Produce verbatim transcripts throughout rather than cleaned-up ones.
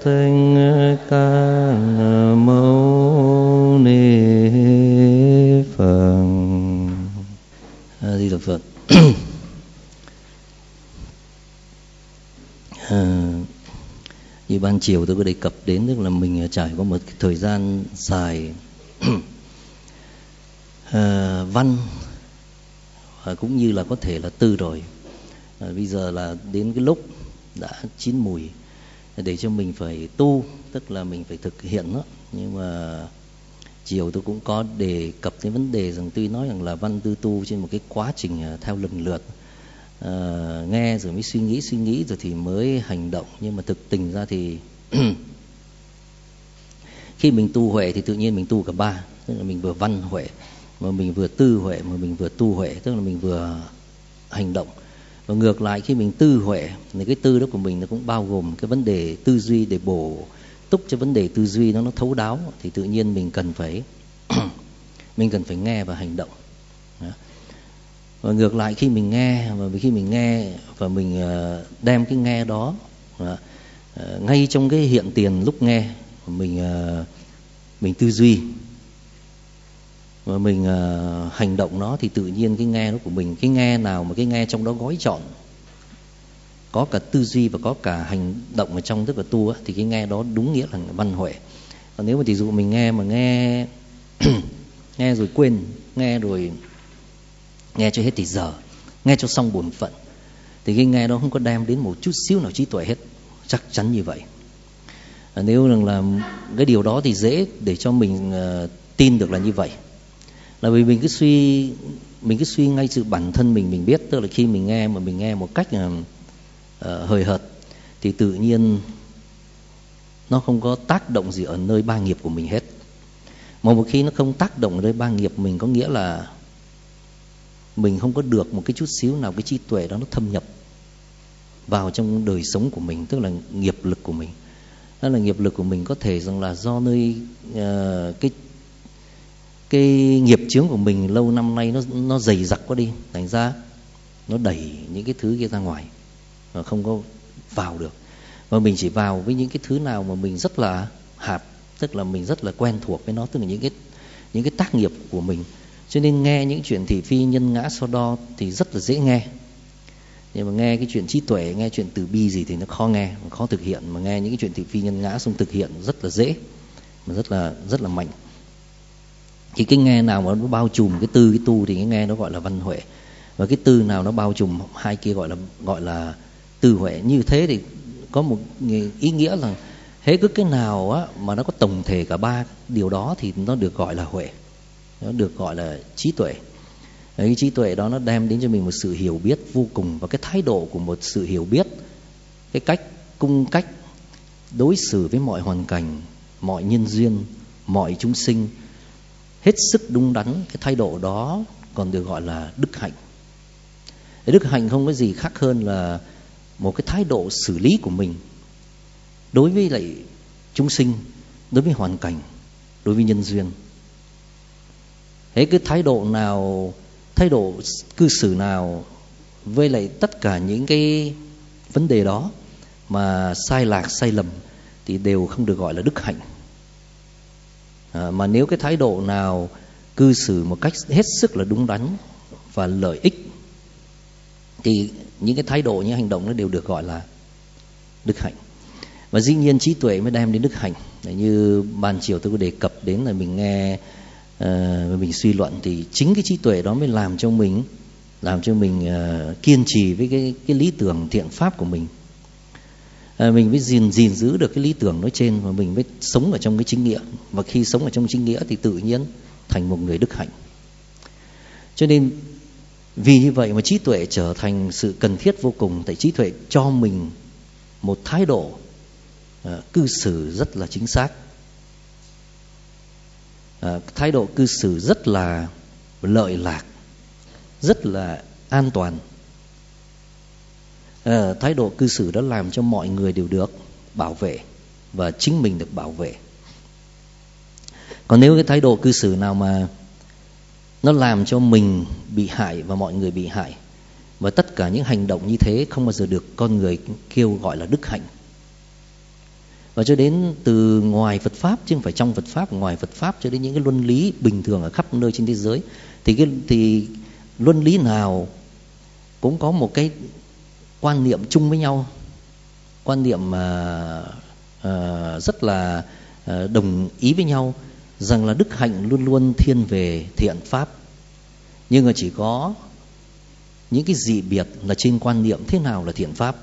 Thích Ca Mâu Ni Phật. A Di Đà Phật. à, Như ban chiều tôi có đề cập đến, tức là mình trải qua một thời gian dài à, văn và cũng như là có thể là tư rồi. à, Bây giờ là đến cái lúc đã chín mùi để cho mình phải tu, tức là mình phải thực hiện đó. Nhưng mà chiều tôi cũng có đề cập đến vấn đề rằng tuy nói rằng là văn tư tu trên một cái quá trình theo lần lượt, à, nghe rồi mới suy nghĩ, suy nghĩ rồi thì mới hành động. Nhưng mà thực tình ra thì khi mình tu huệ thì tự nhiên mình tu cả ba, tức là mình vừa văn huệ, mà mình vừa tư huệ, mà mình vừa tu huệ, tức là mình vừa hành động. Và ngược lại khi mình tư huệ thì cái tư đó của mình nó cũng bao gồm cái vấn đề tư duy để bổ túc cho vấn đề tư duy nó nó thấu đáo, thì tự nhiên mình cần phải mình cần phải nghe và hành động. Đó. Và ngược lại khi mình nghe và khi mình nghe và mình đem cái nghe đó, đó ngay trong cái hiện tiền lúc nghe mình mình tư duy và mình uh, hành động nó, thì tự nhiên cái nghe đó của mình, cái nghe nào mà cái nghe trong đó gói trọn có cả tư duy và có cả hành động ở trong, tức là tu á, thì cái nghe đó đúng nghĩa là văn huệ. Còn nếu mà ví dụ mình nghe mà nghe nghe rồi quên, nghe rồi nghe cho hết thì giờ, nghe cho xong bổn phận, thì cái nghe đó không có đem đến một chút xíu nào trí tuệ hết, chắc chắn như vậy. À, nếu rằng là cái điều đó thì dễ để cho mình uh, tin được là như vậy. Là vì mình cứ suy mình cứ suy ngay sự bản thân mình mình biết, tức là khi mình nghe mà mình nghe một cách uh, uh, hời hợt thì tự nhiên nó không có tác động gì ở nơi ba nghiệp của mình hết. Mà một khi nó không tác động ở nơi ba nghiệp mình, có nghĩa là mình không có được một cái chút xíu nào cái trí tuệ đó nó thâm nhập vào trong đời sống của mình, tức là nghiệp lực của mình. Đó là nghiệp lực của mình có thể rằng là do nơi uh, cái cái nghiệp chướng của mình lâu năm nay nó nó dày dặc quá đi, thành ra nó đẩy những cái thứ kia ra ngoài và không có vào được. Và mình chỉ vào với những cái thứ nào mà mình rất là hạt, tức là mình rất là quen thuộc với nó, tức là những cái những cái tác nghiệp của mình. Cho nên nghe những chuyện thị phi nhân ngã so đo thì rất là dễ nghe. Nhưng mà nghe cái chuyện trí tuệ, nghe chuyện từ bi gì thì nó khó nghe, khó thực hiện. Mà nghe những cái chuyện thị phi nhân ngã xong thực hiện rất là dễ, mà rất là rất là mạnh. Thì cái nghe nào mà nó bao trùm cái tư cái tu thì cái nghe nó gọi là văn huệ, và cái tư nào nó bao trùm hai kia gọi là gọi là tư huệ. Như thế thì có một ý nghĩa là hễ cứ cái nào á mà nó có tổng thể cả ba điều đó thì nó được gọi là huệ, nó được gọi là trí tuệ. Đấy, cái trí tuệ đó nó đem đến cho mình một sự hiểu biết vô cùng, và cái thái độ của một sự hiểu biết, cái cách cung cách đối xử với mọi hoàn cảnh, mọi nhân duyên, mọi chúng sinh hết sức đúng đắn. Cái thái độ đó còn được gọi là đức hạnh. Cái đức hạnh không có gì khác hơn là một cái thái độ xử lý của mình đối với lại chúng sinh, đối với hoàn cảnh, đối với nhân duyên. Thế cái thái độ nào, thái độ cư xử nào với lại tất cả những cái vấn đề đó mà sai lạc, sai lầm thì đều không được gọi là đức hạnh. À, mà nếu cái thái độ nào cư xử một cách hết sức là đúng đắn và lợi ích thì những cái thái độ, những hành động nó đều được gọi là đức hạnh. Và dĩ nhiên trí tuệ mới đem đến đức hạnh. Như ban chiều tôi có đề cập đến là mình nghe uh, và mình suy luận, thì chính cái trí tuệ đó mới làm cho mình làm cho mình uh, kiên trì với cái, cái lý tưởng thiện pháp của mình. À, mình mới gìn, gìn giữ được cái lý tưởng nói trên, và mình mới sống ở trong cái chính nghĩa. Và khi sống ở trong chính nghĩa thì tự nhiên thành một người đức hạnh. Cho nên vì như vậy mà trí tuệ trở thành sự cần thiết vô cùng. Tại trí tuệ cho mình một thái độ à, cư xử rất là chính xác, à, thái độ cư xử rất là lợi lạc, rất là an toàn. À, thái độ cư xử đó làm cho mọi người đều được bảo vệ và chính mình được bảo vệ. Còn nếu cái thái độ cư xử nào mà nó làm cho mình bị hại và mọi người bị hại, và tất cả những hành động như thế không bao giờ được con người kêu gọi là đức hạnh. Và cho đến từ ngoài Phật pháp, chứ không phải trong Phật pháp, ngoài Phật pháp, cho đến những cái luân lý bình thường ở khắp nơi trên thế giới, thì cái thì luân lý nào cũng có một cái quan niệm chung với nhau, quan niệm mà uh, uh, rất là uh, đồng ý với nhau, rằng là đức hạnh luôn luôn thiên về thiện pháp. Nhưng mà chỉ có những cái dị biệt là trên quan niệm thế nào là thiện pháp.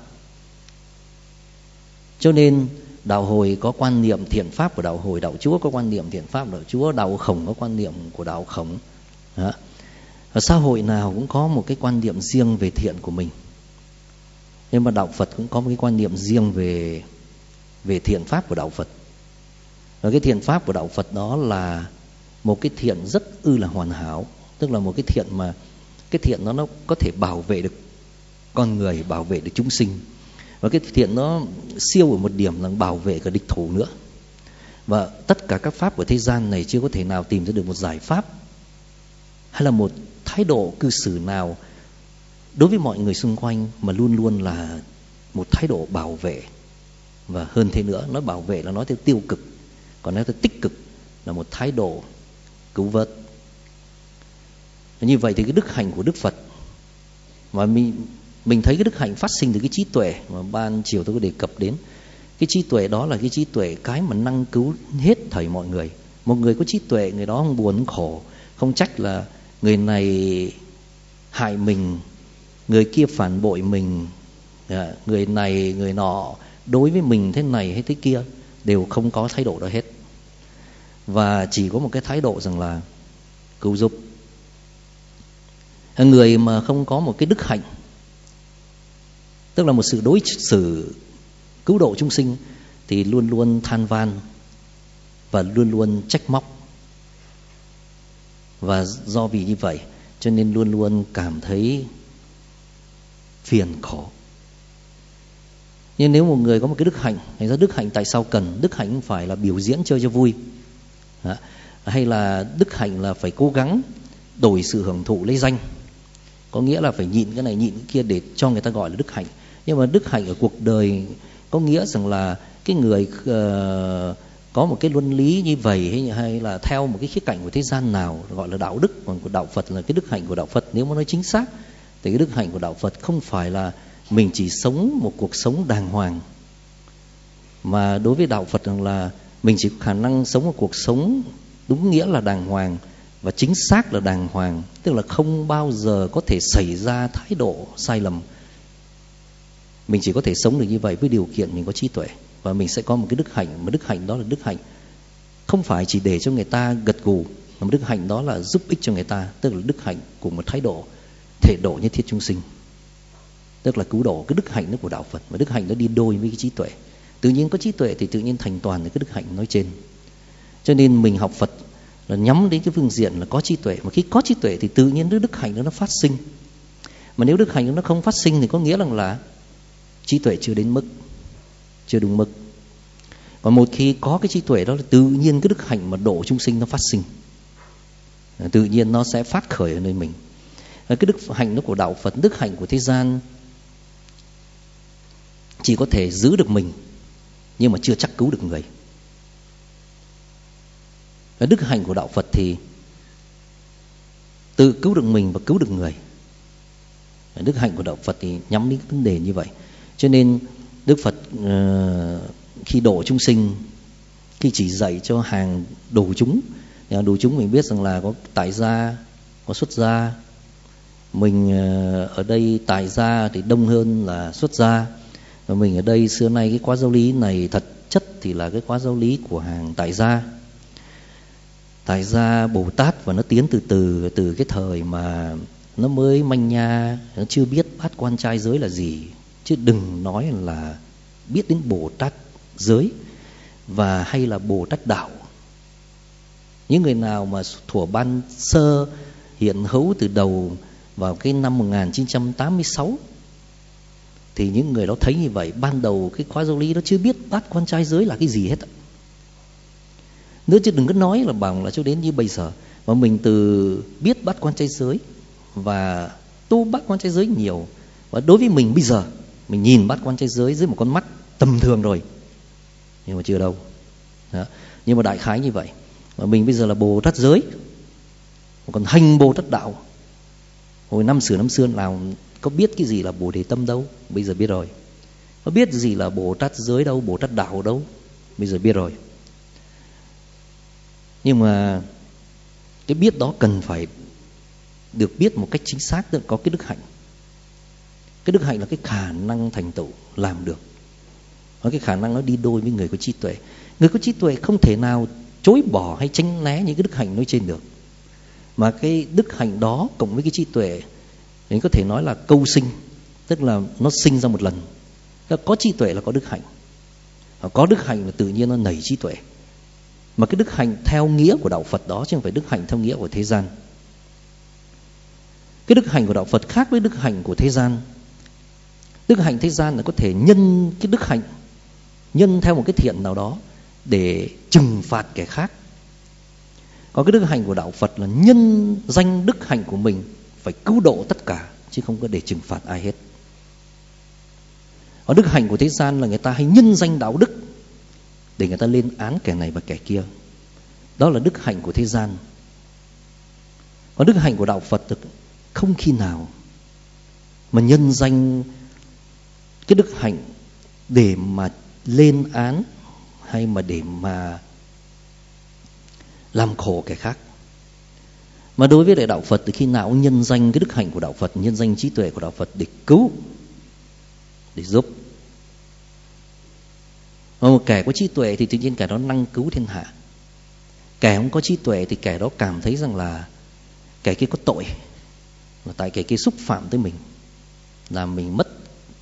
Cho nên đạo Hồi có quan niệm thiện pháp của đạo Hồi, đạo Chúa có quan niệm thiện pháp của đạo Chúa, đạo Khổng có quan niệm của đạo Khổng. Đó. Và xã hội nào cũng có một cái quan niệm riêng về thiện của mình. Nhưng mà đạo Phật cũng có một cái quan niệm riêng về về thiện pháp của đạo Phật. Và cái thiện pháp của đạo Phật đó là một cái thiện rất ư là hoàn hảo, tức là một cái thiện mà cái thiện đó nó có thể bảo vệ được con người, bảo vệ được chúng sinh. Và cái thiện nó siêu ở một điểm là bảo vệ cả địch thủ nữa. Và tất cả các pháp của thế gian này chưa có thể nào tìm ra được một giải pháp hay là một thái độ cư xử nào đối với mọi người xung quanh mà luôn luôn là một thái độ bảo vệ. Và hơn thế nữa, nói bảo vệ là nói theo tiêu cực, còn nói theo tích cực là một thái độ cứu vớt. Như vậy thì cái đức hạnh của Đức Phật, mà mình mình thấy cái đức hạnh phát sinh từ cái trí tuệ mà ban chiều tôi có đề cập đến. Cái trí tuệ đó là cái trí tuệ cái mà năng cứu hết thảy mọi người. Một người có trí tuệ, người đó không buồn không khổ, không trách là người này hại mình, người kia phản bội mình, người này người nọ đối với mình thế này hay thế kia, đều không có thái độ đó hết. Và chỉ có một cái thái độ rằng là cứu giúp. Người mà không có một cái đức hạnh, tức là một sự đối xử cứu độ chúng sinh, thì luôn luôn than van và luôn luôn trách móc. Và do vì như vậy cho nên luôn luôn cảm thấy phiền khổ. Nhưng nếu một người có một cái đức hạnh, hay ra đức hạnh tại sao cần? Đức hạnh không phải là biểu diễn chơi cho vui, hay là đức hạnh là phải cố gắng đổi sự hưởng thụ lấy danh, có nghĩa là phải nhịn cái này nhịn cái kia để cho người ta gọi là đức hạnh. Nhưng mà đức hạnh ở cuộc đời có nghĩa rằng là cái người uh, có một cái luân lý như vậy, hay, hay là theo một cái khía cạnh của thế gian nào gọi là đạo đức, còn của đạo Phật là cái đức hạnh của đạo Phật. Nếu mà nói chính xác thì cái đức hạnh của đạo Phật không phải là mình chỉ sống một cuộc sống đàng hoàng, mà đối với đạo Phật rằng là mình chỉ có khả năng sống một cuộc sống đúng nghĩa là đàng hoàng và chính xác là đàng hoàng, tức là không bao giờ có thể xảy ra thái độ sai lầm. Mình chỉ có thể sống được như vậy với điều kiện mình có trí tuệ, và mình sẽ có một cái đức hạnh, mà đức hạnh đó là đức hạnh không phải chỉ để cho người ta gật gù, mà đức hạnh đó là giúp ích cho người ta, tức là đức hạnh của một thái độ thể độ nhất thiết chúng sinh, tức là cứu độ. Cái đức hạnh đó của đạo Phật, mà đức hạnh đó đi đôi với cái trí tuệ. Tự nhiên có trí tuệ thì tự nhiên thành toàn được cái đức hạnh nói trên. Cho nên mình học Phật là nhắm đến cái phương diện là có trí tuệ, mà khi có trí tuệ thì tự nhiên đức hạnh đó nó phát sinh. Mà nếu đức hạnh đó nó không phát sinh thì có nghĩa rằng là trí tuệ chưa đến mức, chưa đúng mức. Còn một khi có cái trí tuệ đó, tự nhiên cái đức hạnh mà độ chúng sinh nó phát sinh, tự nhiên nó sẽ phát khởi ở nơi mình. Cái đức hạnh đó của đạo Phật, đức hạnh của thế gian chỉ có thể giữ được mình, nhưng mà chưa chắc cứu được người. Cái đức hạnh của đạo Phật thì tự cứu được mình và cứu được người. Đức hạnh của đạo Phật thì nhắm đến vấn đề như vậy. Cho nên Đức Phật uh, khi độ chúng sinh, khi chỉ dạy cho hàng đồ chúng, đồ chúng mình biết rằng là có tại gia, có xuất gia. Mình uh, ở đây tại gia thì đông hơn là xuất gia. Và mình ở đây xưa nay cái khóa giáo lý này thật chất thì là cái khóa giáo lý của hàng tại gia. Tại gia Bồ Tát, và nó tiến từ từ từ cái thời mà nó mới manh nha, nó chưa biết bát quan trai giới là gì, chứ đừng nói là biết đến Bồ Tát giới và hay là Bồ Tát đạo. Những người nào mà thuở ban sơ hiện hữu từ đầu vào cái năm một nghìn chín trăm tám mươi sáu thì những người đó thấy như vậy. Ban đầu cái khóa giáo lý đó chưa biết bát quan trai giới là cái gì hết nữa, chứ đừng có nói là bằng là cho đến như bây giờ. Mà mình từ biết bát quan trai giới và tu bát quan trai giới nhiều, và đối với mình bây giờ mình nhìn bát quan trai giới dưới một con mắt tầm thường rồi, nhưng mà chưa đâu. Đó. Nhưng mà đại khái như vậy. Mà mình bây giờ là Bồ Tát giới, còn hành Bồ Tát đạo. Hồi năm xưa năm xưa nào có biết cái gì là Bồ Đề tâm đâu, bây giờ biết rồi. Có biết gì là Bồ Tát giới đâu, Bồ Tát đạo đâu, bây giờ biết rồi. Nhưng mà cái biết đó cần phải được biết một cách chính xác, tức là có cái đức hạnh. Cái đức hạnh là cái khả năng thành tựu làm được. Và cái khả năng nó đi đôi với người có trí tuệ. Người có trí tuệ không thể nào chối bỏ hay tránh né những cái đức hạnh nói trên được. Mà cái đức hạnh đó cộng với cái trí tuệ thì có thể nói là câu sinh, tức là nó sinh ra một lần. Có trí tuệ là có đức hạnh, có đức hạnh là tự nhiên nó nảy trí tuệ. Mà cái đức hạnh theo nghĩa của đạo Phật đó chứ không phải đức hạnh theo nghĩa của thế gian. Cái đức hạnh của đạo Phật khác với đức hạnh của thế gian. Đức hạnh thế gian là có thể nhân cái đức hạnh, nhân theo một cái thiện nào đó để trừng phạt kẻ khác. Còn cái đức hạnh của đạo Phật là nhân danh đức hạnh của mình phải cứu độ tất cả, chứ không có để trừng phạt ai hết. Ở đức hạnh của thế gian là người ta hay nhân danh đạo đức để người ta lên án kẻ này và kẻ kia. Đó là đức hạnh của thế gian. Còn đức hạnh của đạo Phật không khi nào mà nhân danh cái đức hạnh để mà lên án hay mà để mà làm khổ kẻ khác. Mà đối với đại đạo Phật thì khi nào cũng nhân danh cái đức hạnh của đạo Phật, nhân danh trí tuệ của đạo Phật để cứu, để giúp. Mà một kẻ có trí tuệ thì tự nhiên kẻ đó năng cứu thiên hạ. Kẻ không có trí tuệ thì kẻ đó cảm thấy rằng là kẻ kia có tội, là tại kẻ kia xúc phạm tới mình, làm mình mất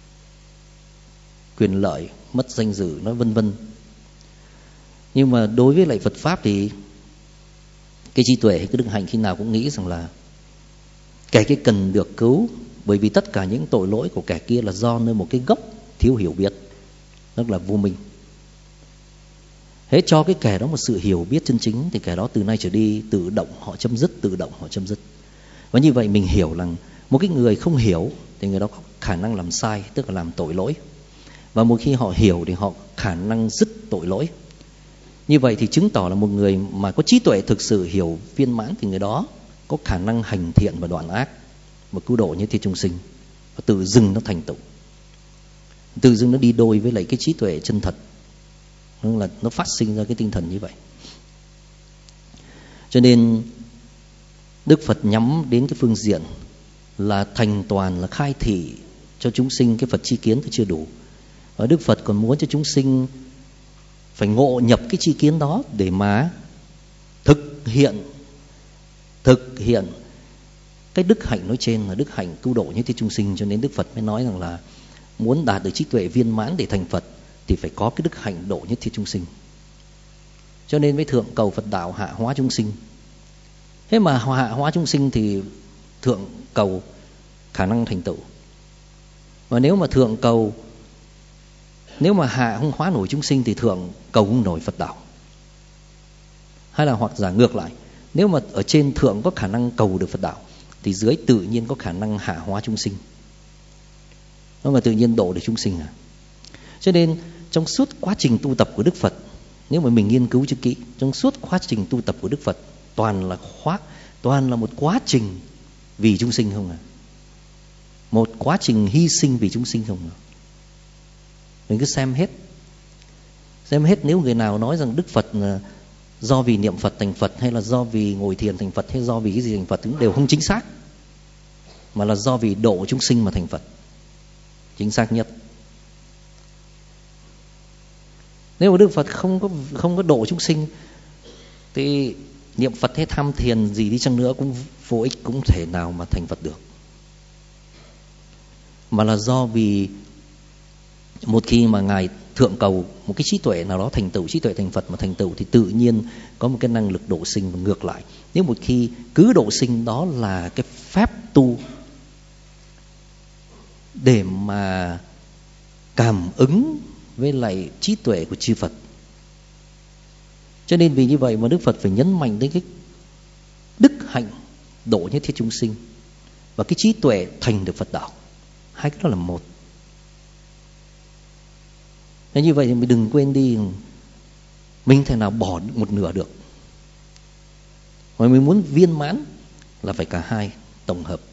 quyền lợi, mất danh dự, nó vân vân. Nhưng mà đối với lại Phật pháp thì cái trí tuệ, cái đức hạnh khi nào cũng nghĩ rằng là kẻ kia cần được cứu, bởi vì tất cả những tội lỗi của kẻ kia là do nơi một cái gốc thiếu hiểu biết, tức là vô minh. Thế cho cái kẻ đó một sự hiểu biết chân chính thì kẻ đó từ nay trở đi tự động họ chấm dứt, tự động họ chấm dứt. Và như vậy mình hiểu rằng một cái người không hiểu thì người đó có khả năng làm sai, tức là làm tội lỗi. Và một khi họ hiểu thì họ khả năng dứt tội lỗi. Như vậy thì chứng tỏ là một người mà có trí tuệ thực sự hiểu viên mãn thì người đó có khả năng hành thiện và đoạn ác và cứu độ như thiên chúng sinh. Và tự dưng nó thành tựu, tự dưng nó đi đôi với lại cái trí tuệ chân thật, nó là nó phát sinh ra cái tinh thần như vậy. Cho nên Đức Phật nhắm đến cái phương diện là thành toàn, là khai thị cho chúng sinh cái Phật chi kiến thì chưa đủ. Và Đức Phật còn muốn cho chúng sinh phải ngộ nhập cái chi kiến đó để mà thực hiện thực hiện cái đức hạnh nói trên, là đức hạnh cứu độ những thế chúng sinh. Cho nên Đức Phật mới nói rằng là muốn đạt được trí tuệ viên mãn để thành Phật thì phải có cái đức hạnh độ nhất thiết chúng sinh. Cho nên mới thượng cầu Phật đạo, hạ hóa chúng sinh. Thế mà hạ hóa chúng sinh thì thượng cầu khả năng thành tựu. Và nếu mà thượng cầu, nếu mà hạ không hóa nổi chúng sinh thì thượng cầu không nổi Phật đạo. Hay là hoặc giả ngược lại, nếu mà ở trên thượng có khả năng cầu được Phật đạo thì dưới tự nhiên có khả năng hạ hóa chúng sinh, nó mà tự nhiên độ được chúng sinh à. Cho nên trong suốt quá trình tu tập của Đức Phật, nếu mà mình nghiên cứu cho kỹ, trong suốt quá trình tu tập của Đức Phật toàn là khóa, toàn là một quá trình vì chúng sinh không à, một quá trình hy sinh vì chúng sinh không à. Mình cứ xem hết, xem hết. Nếu người nào nói rằng Đức Phật do vì niệm Phật thành Phật, hay là do vì ngồi thiền thành Phật, hay do vì cái gì thành Phật, đều không chính xác, mà là do vì độ chúng sinh mà thành Phật, chính xác nhất. Nếu mà Đức Phật không có không có độ chúng sinh thì niệm Phật hay tham thiền gì đi chăng nữa cũng vô ích, cũng thể nào mà thành Phật được. Mà là do vì một khi mà Ngài thượng cầu một cái trí tuệ nào đó thành tựu, trí tuệ thành Phật mà thành tựu thì tự nhiên có một cái năng lực độ sinh. Và ngược lại, nếu một khi cứ độ sinh đó là cái phép tu để mà cảm ứng với lại trí tuệ của chư Phật. Cho nên vì như vậy mà Đức Phật phải nhấn mạnh đến cái đức hạnh độ nhất thiết chúng sinh và cái trí tuệ thành được Phật đạo. Hai cái đó là một. Nên như vậy thì mình đừng quên đi, mình thể nào bỏ một nửa được. Mà mình muốn viên mãn là phải cả hai tổng hợp.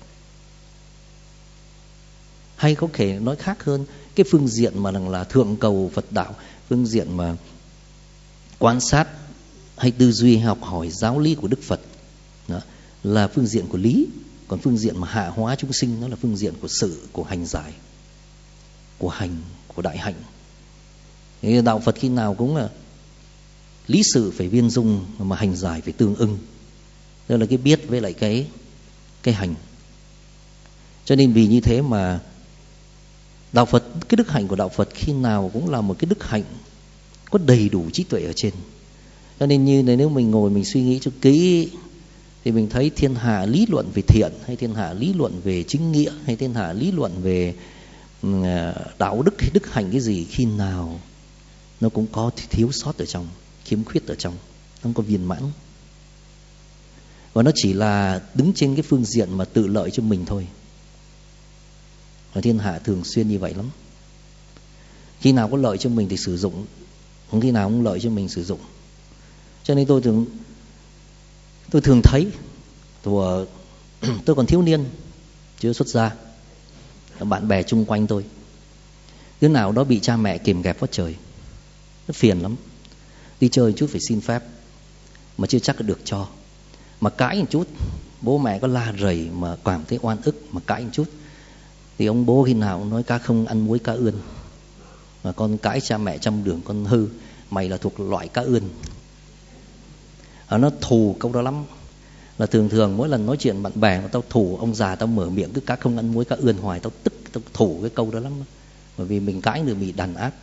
Hay có thể nói khác hơn, cái phương diện mà là thượng cầu Phật đạo, phương diện mà quan sát hay tư duy học hỏi giáo lý của Đức Phật, đó là phương diện của lý. Còn phương diện mà hạ hóa chúng sinh, nó là phương diện của sự, của hành giải, của hành, của đại hạnh. Thì đạo Phật khi nào cũng là lý sự phải viên dung, mà hành giải phải tương ưng. Đó là cái biết với lại cái cái hành. Cho nên vì như thế mà đạo Phật, cái đức hạnh của đạo Phật khi nào cũng là một cái đức hạnh có đầy đủ trí tuệ ở trên. Cho nên như nếu mình ngồi mình suy nghĩ cho kỹ thì mình thấy thiên hạ lý luận về thiện, hay thiên hạ lý luận về chính nghĩa, hay thiên hạ lý luận về đạo đức hay đức hạnh cái gì, khi nào nó cũng có thiếu sót ở trong, khiếm khuyết ở trong, không có viên mãn. Và nó chỉ là đứng trên cái phương diện mà tự lợi cho mình thôi. Và thiên hạ thường xuyên như vậy lắm. Khi nào có lợi cho mình thì sử dụng, không khi nào không lợi cho mình sử dụng. Cho nên tôi thường tôi thường thấy tôi, tôi còn thiếu niên, chưa xuất gia, bạn bè chung quanh tôi, đứa nào đó bị cha mẹ kìm kẹp quá trời, nó phiền lắm. Đi chơi chút phải xin phép, mà chưa chắc được cho. Mà cãi một chút, bố mẹ có la rầy mà cảm thấy oan ức, mà cãi một chút thì ông bố khi nào cũng nói cá không ăn muối cá ươn. Mà con cãi cha mẹ trăm đường con hư, mày là thuộc loại cá ươn. À, nó thù câu đó lắm. Là thường thường mỗi lần nói chuyện bạn bè mà tao thù ông già, tao mở miệng cứ cá không ăn muối cá ươn hoài, tao tức, tao thù cái câu đó lắm. Bởi vì mình cãi được bị đàn áp.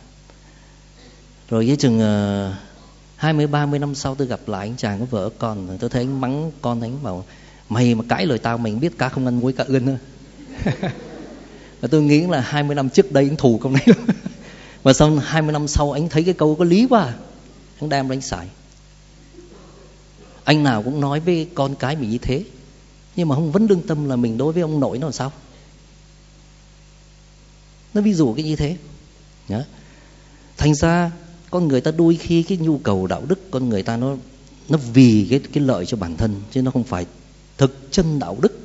Rồi với chừng uh, hai mươi ba mươi năm sau tôi gặp lại anh chàng có vợ con, rồi tôi thấy anh mắng con, anh bảo mày mà cãi lời tao, mày biết cá không ăn muối cá ươn nữa. Và tôi nghĩ là hai mươi năm trước đây anh thù câu này. Và sau hai mươi năm sau anh thấy cái câu có lý quá, anh đem đánh xài. Anh nào cũng nói với con cái mình như thế, nhưng mà không vấn lương tâm là mình đối với ông nội nó làm sao. Nó ví dụ cái như thế. Đó. Thành ra con người ta đôi khi cái nhu cầu đạo đức con người ta nó nó vì cái cái lợi cho bản thân, chứ nó không phải thực chân đạo đức.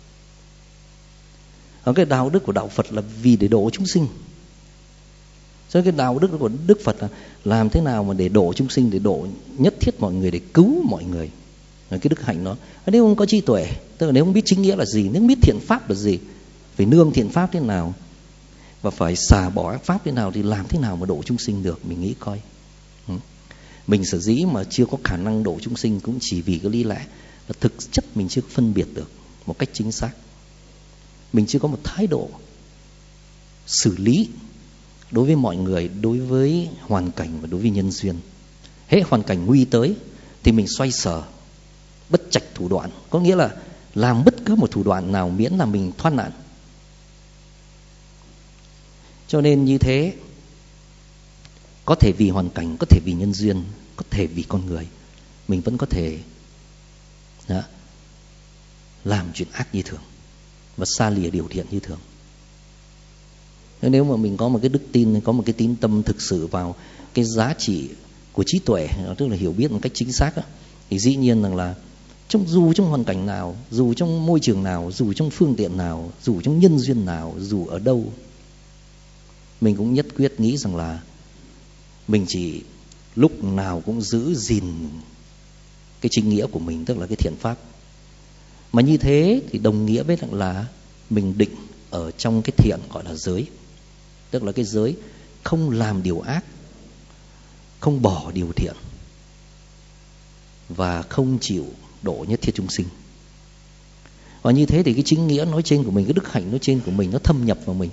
Còn cái đạo đức của đạo Phật là vì để độ chúng sinh. Cho nên cái đạo đức của Đức Phật là làm thế nào mà để độ chúng sinh, để độ nhất thiết mọi người, để cứu mọi người. Cái đức hạnh nó, nếu không có trí tuệ, tức là nếu không biết chính nghĩa là gì, nếu không biết thiện pháp là gì, phải nương thiện pháp thế nào và phải xả bỏ ác pháp thế nào, thì làm thế nào mà độ chúng sinh được. Mình nghĩ coi, mình sở dĩ mà chưa có khả năng độ chúng sinh cũng chỉ vì cái lý lẽ là thực chất mình chưa phân biệt được một cách chính xác. Mình chưa có một thái độ xử lý đối với mọi người, đối với hoàn cảnh và đối với nhân duyên. Hễ hoàn cảnh nguy tới thì mình xoay sở, bất trạch thủ đoạn, có nghĩa là làm bất cứ một thủ đoạn nào miễn là mình thoát nạn. Cho nên như thế, có thể vì hoàn cảnh, có thể vì nhân duyên, có thể vì con người, mình vẫn có thể đó, làm chuyện ác như thường và xa lìa điều thiện như thường. Nếu mà mình có một cái đức tin, có một cái tín tâm thực sự vào cái giá trị của trí tuệ, tức là hiểu biết một cách chính xác, thì dĩ nhiên rằng là trong dù trong hoàn cảnh nào, dù trong môi trường nào, dù trong phương tiện nào, dù trong nhân duyên nào, dù ở đâu, mình cũng nhất quyết nghĩ rằng là mình chỉ lúc nào cũng giữ gìn cái chính nghĩa của mình, tức là cái thiện pháp. Mà như thế thì đồng nghĩa với là mình định ở trong cái thiện gọi là giới, tức là cái giới không làm điều ác, không bỏ điều thiện và không chịu độ nhất thiết chúng sinh. Và như thế thì cái chính nghĩa nói trên của mình, cái đức hạnh nói trên của mình, nó thâm nhập vào mình.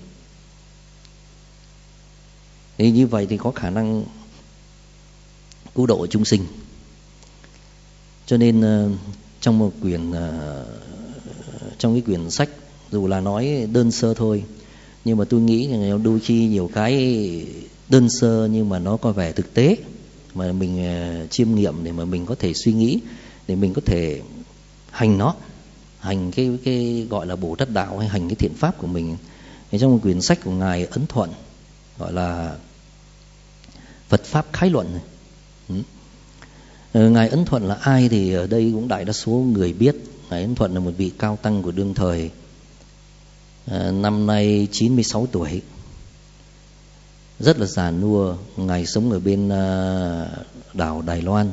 Thì như vậy thì có khả năng cứu độ chúng sinh. Cho nên trong một quyển trong cái quyển sách, dù là nói đơn sơ thôi, nhưng mà tôi nghĩ đôi khi nhiều cái đơn sơ nhưng mà nó có vẻ thực tế, mà mình chiêm nghiệm để mà mình có thể suy nghĩ, để mình có thể hành nó, hành cái cái gọi là Bồ Tát đạo, hay hành cái thiện pháp của mình. Thì trong một quyển sách của ngài Ấn Thuận gọi là Phật pháp khái luận này. Ngài Ấn Thuận là ai thì ở đây cũng đại đa số người biết. Ngài Ấn Thuận là một vị cao tăng của đương thời, à, năm nay chín mươi sáu tuổi, rất là già nua. Ngài sống ở bên à, đảo Đài Loan.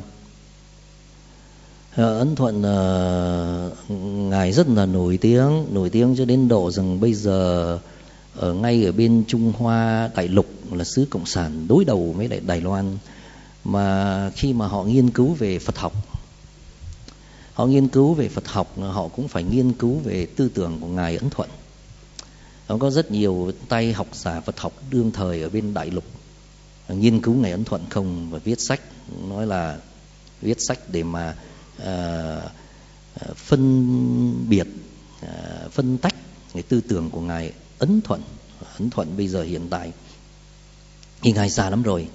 à, Ấn Thuận à, ngài rất là nổi tiếng, nổi tiếng cho đến độ rằng bây giờ ở ngay ở bên Trung Hoa đại lục là xứ cộng sản đối đầu với lại Đài Loan. Mà khi mà họ nghiên cứu về Phật học, họ nghiên cứu về Phật học, họ cũng phải nghiên cứu về tư tưởng của Ngài Ấn Thuận. Họ có rất nhiều tay học giả Phật học đương thời ở bên đại lục nghiên cứu Ngài Ấn Thuận không, và viết sách, nói là viết sách để mà uh, phân biệt, uh, phân tách cái tư tưởng của Ngài Ấn Thuận. Ấn Thuận bây giờ hiện tại thì Ngài già lắm rồi.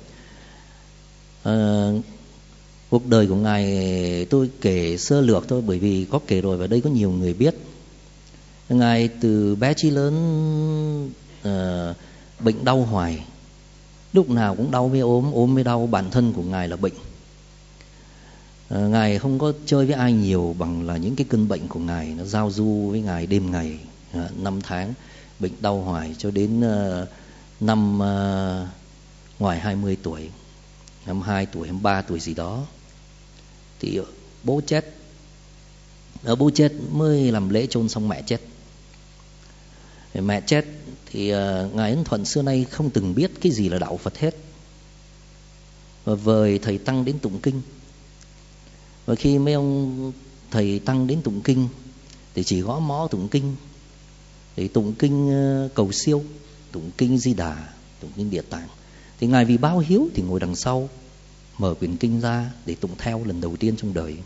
À, cuộc đời của Ngài tôi kể sơ lược thôi, bởi vì có kể rồi và đây có nhiều người biết. Ngài từ bé chí lớn à, bệnh đau hoài, lúc nào cũng đau với ốm, ốm với đau, bản thân của Ngài là bệnh. à, Ngài không có chơi với ai nhiều bằng là những cái cơn bệnh của Ngài nó giao du với Ngài đêm ngày. à, Năm tháng bệnh đau hoài cho đến à, năm à, ngoài hai mươi tuổi, hai mươi hai tuổi, hai mươi ba tuổi gì đó thì bố chết. Ở bố chết mới làm lễ chôn xong mẹ chết. Mẹ chết thì uh, Ngài Ấn Thuận xưa nay không từng biết cái gì là đạo Phật hết. Và vời thầy tăng đến tụng kinh. Và khi mấy ông thầy tăng đến tụng kinh thì chỉ gõ mõ tụng kinh, thì tụng kinh uh, cầu siêu, tụng kinh Di Đà, tụng kinh Địa Tạng. Thì Ngài vì báo hiếu thì ngồi đằng sau mở quyển kinh ra để tụng theo lần đầu tiên trong đời.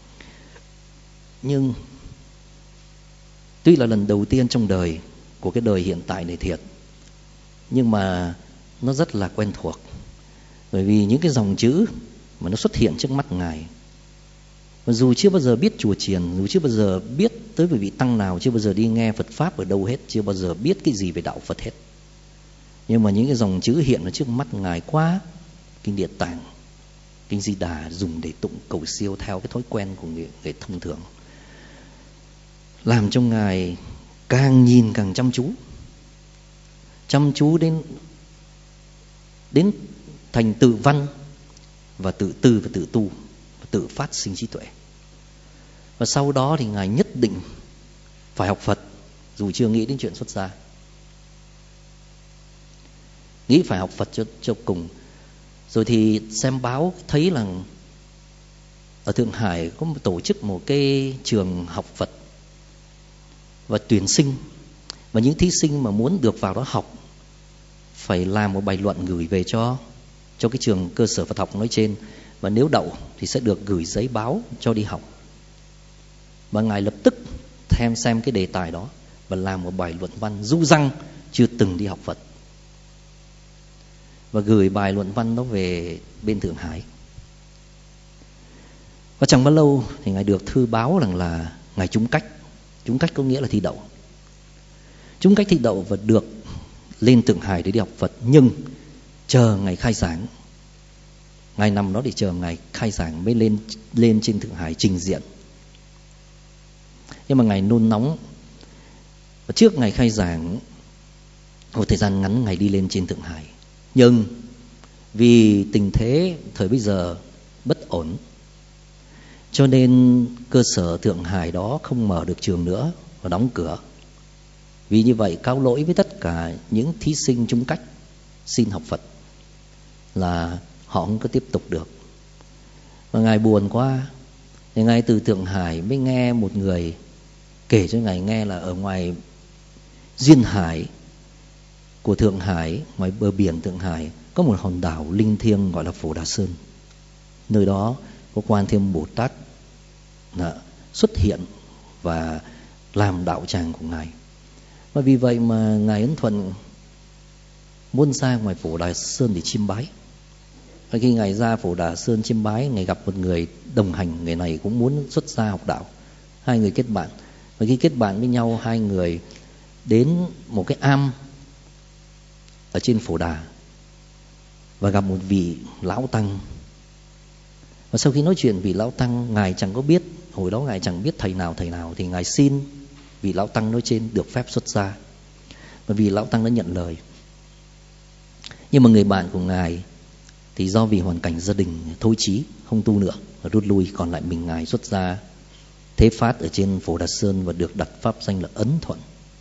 Nhưng tuy là lần đầu tiên trong đời của cái đời hiện tại này thiệt, nhưng mà nó rất là quen thuộc. Bởi vì những cái dòng chữ mà nó xuất hiện trước mắt Ngài, mà dù chưa bao giờ biết chùa chiền, dù chưa bao giờ biết tới vị tăng nào, chưa bao giờ đi nghe Phật Pháp ở đâu hết, chưa bao giờ biết cái gì về đạo Phật hết, nhưng mà những cái dòng chữ hiện ở trước mắt Ngài quá, kinh Địa Tạng, kinh Di Đà dùng để tụng cầu siêu theo cái thói quen của người, người thông thường, làm cho Ngài càng nhìn càng chăm chú, chăm chú đến đến thành tự văn và tự tư và tự tu và tự phát sinh trí tuệ. Và sau đó thì Ngài nhất định phải học Phật, dù chưa nghĩ đến chuyện xuất gia, nghĩ phải học Phật cho, cho cùng. Rồi thì xem báo thấy là ở Thượng Hải có một tổ chức một cái trường học Phật và tuyển sinh, và những thí sinh mà muốn được vào đó học phải làm một bài luận gửi về cho cho cái trường cơ sở Phật học nói trên, và nếu đậu thì sẽ được gửi giấy báo cho đi học. Và Ngài lập tức xem xem cái đề tài đó và làm một bài luận văn du răng chưa từng đi học Phật, và gửi bài luận văn đó về bên Thượng Hải. Và chẳng bao lâu thì Ngài được thư báo rằng là Ngài trúng cách. Trúng cách có nghĩa là thi đậu. Trúng cách thi đậu và được lên Thượng Hải để đi học Phật. Nhưng chờ ngày khai giảng, Ngài nằm đó để chờ ngày khai giảng mới lên lên trên Thượng Hải trình diện. Nhưng mà Ngài nôn nóng, và trước ngày khai giảng một thời gian ngắn Ngài đi lên trên Thượng Hải. Nhưng vì tình thế thời bây giờ bất ổn, cho nên cơ sở Thượng Hải đó không mở được trường nữa và đóng cửa. Vì như vậy cáo lỗi với tất cả những thí sinh trúng cách xin học Phật là họ không có tiếp tục được. Và Ngài buồn quá, thì Ngài từ Thượng Hải mới nghe một người kể cho Ngài nghe là ở ngoài duyên hải của Thượng Hải, ngoài bờ biển Thượng Hải, có một hòn đảo linh thiêng gọi là Phổ Đà Sơn. Nơi đó có Quan Thế Âm Bồ Tát xuất hiện và làm đạo tràng của Ngài. Và vì vậy mà Ngài Ấn Thuận muốn ra ngoài Phổ Đà Sơn để chiêm bái. Và khi Ngài ra Phổ Đà Sơn chiêm bái, Ngài gặp một người đồng hành, người này cũng muốn xuất gia học đạo. Hai người kết bạn. Và khi kết bạn với nhau, hai người đến một cái am ở trên Phổ Đà và gặp một vị lão tăng Và sau khi nói chuyện vị lão tăng, ngài chẳng có biết, hồi đó ngài chẳng biết thầy nào thầy nào, thì ngài xin vị lão tăng nói trên được phép xuất gia. Và vị lão tăng đã nhận lời. Nhưng mà người bạn của ngài thì do vì hoàn cảnh gia đình thôi chí, không tu nữa và rút lui, còn lại mình ngài xuất gia thế phát ở trên Phổ Đà Sơn và được đặt pháp danh là Ấn Thuận.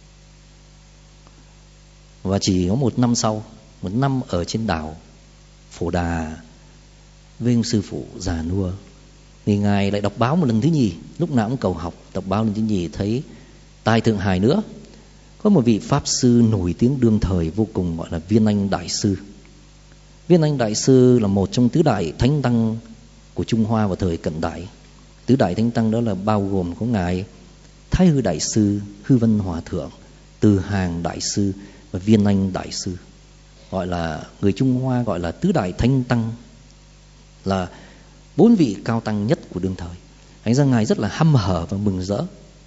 Và chỉ có một năm sau, một năm ở trên đảo Phổ Đà với ông sư phụ già nua, thì ngài lại đọc báo một lần thứ nhì. Lúc nào cũng cầu học, đọc báo lần thứ nhì thấy tại Thượng Hải nữa có một vị pháp sư nổi tiếng đương thời vô cùng, gọi là Viên Anh Đại Sư. Viên Anh Đại Sư là một trong tứ đại thánh tăng của Trung Hoa vào thời cận đại. Tứ đại thánh tăng đó là bao gồm có ngài Thái Hư Đại Sư, Hư Vân Hòa Thượng, Từ Hàng Đại Sư và Viên Anh Đại Sư. Gọi là người Trung Hoa gọi là tứ đại thánh tăng, là bốn vị cao tăng nhất của đương thời. Thành ra ngài rất là hăm hở và mừng rỡ,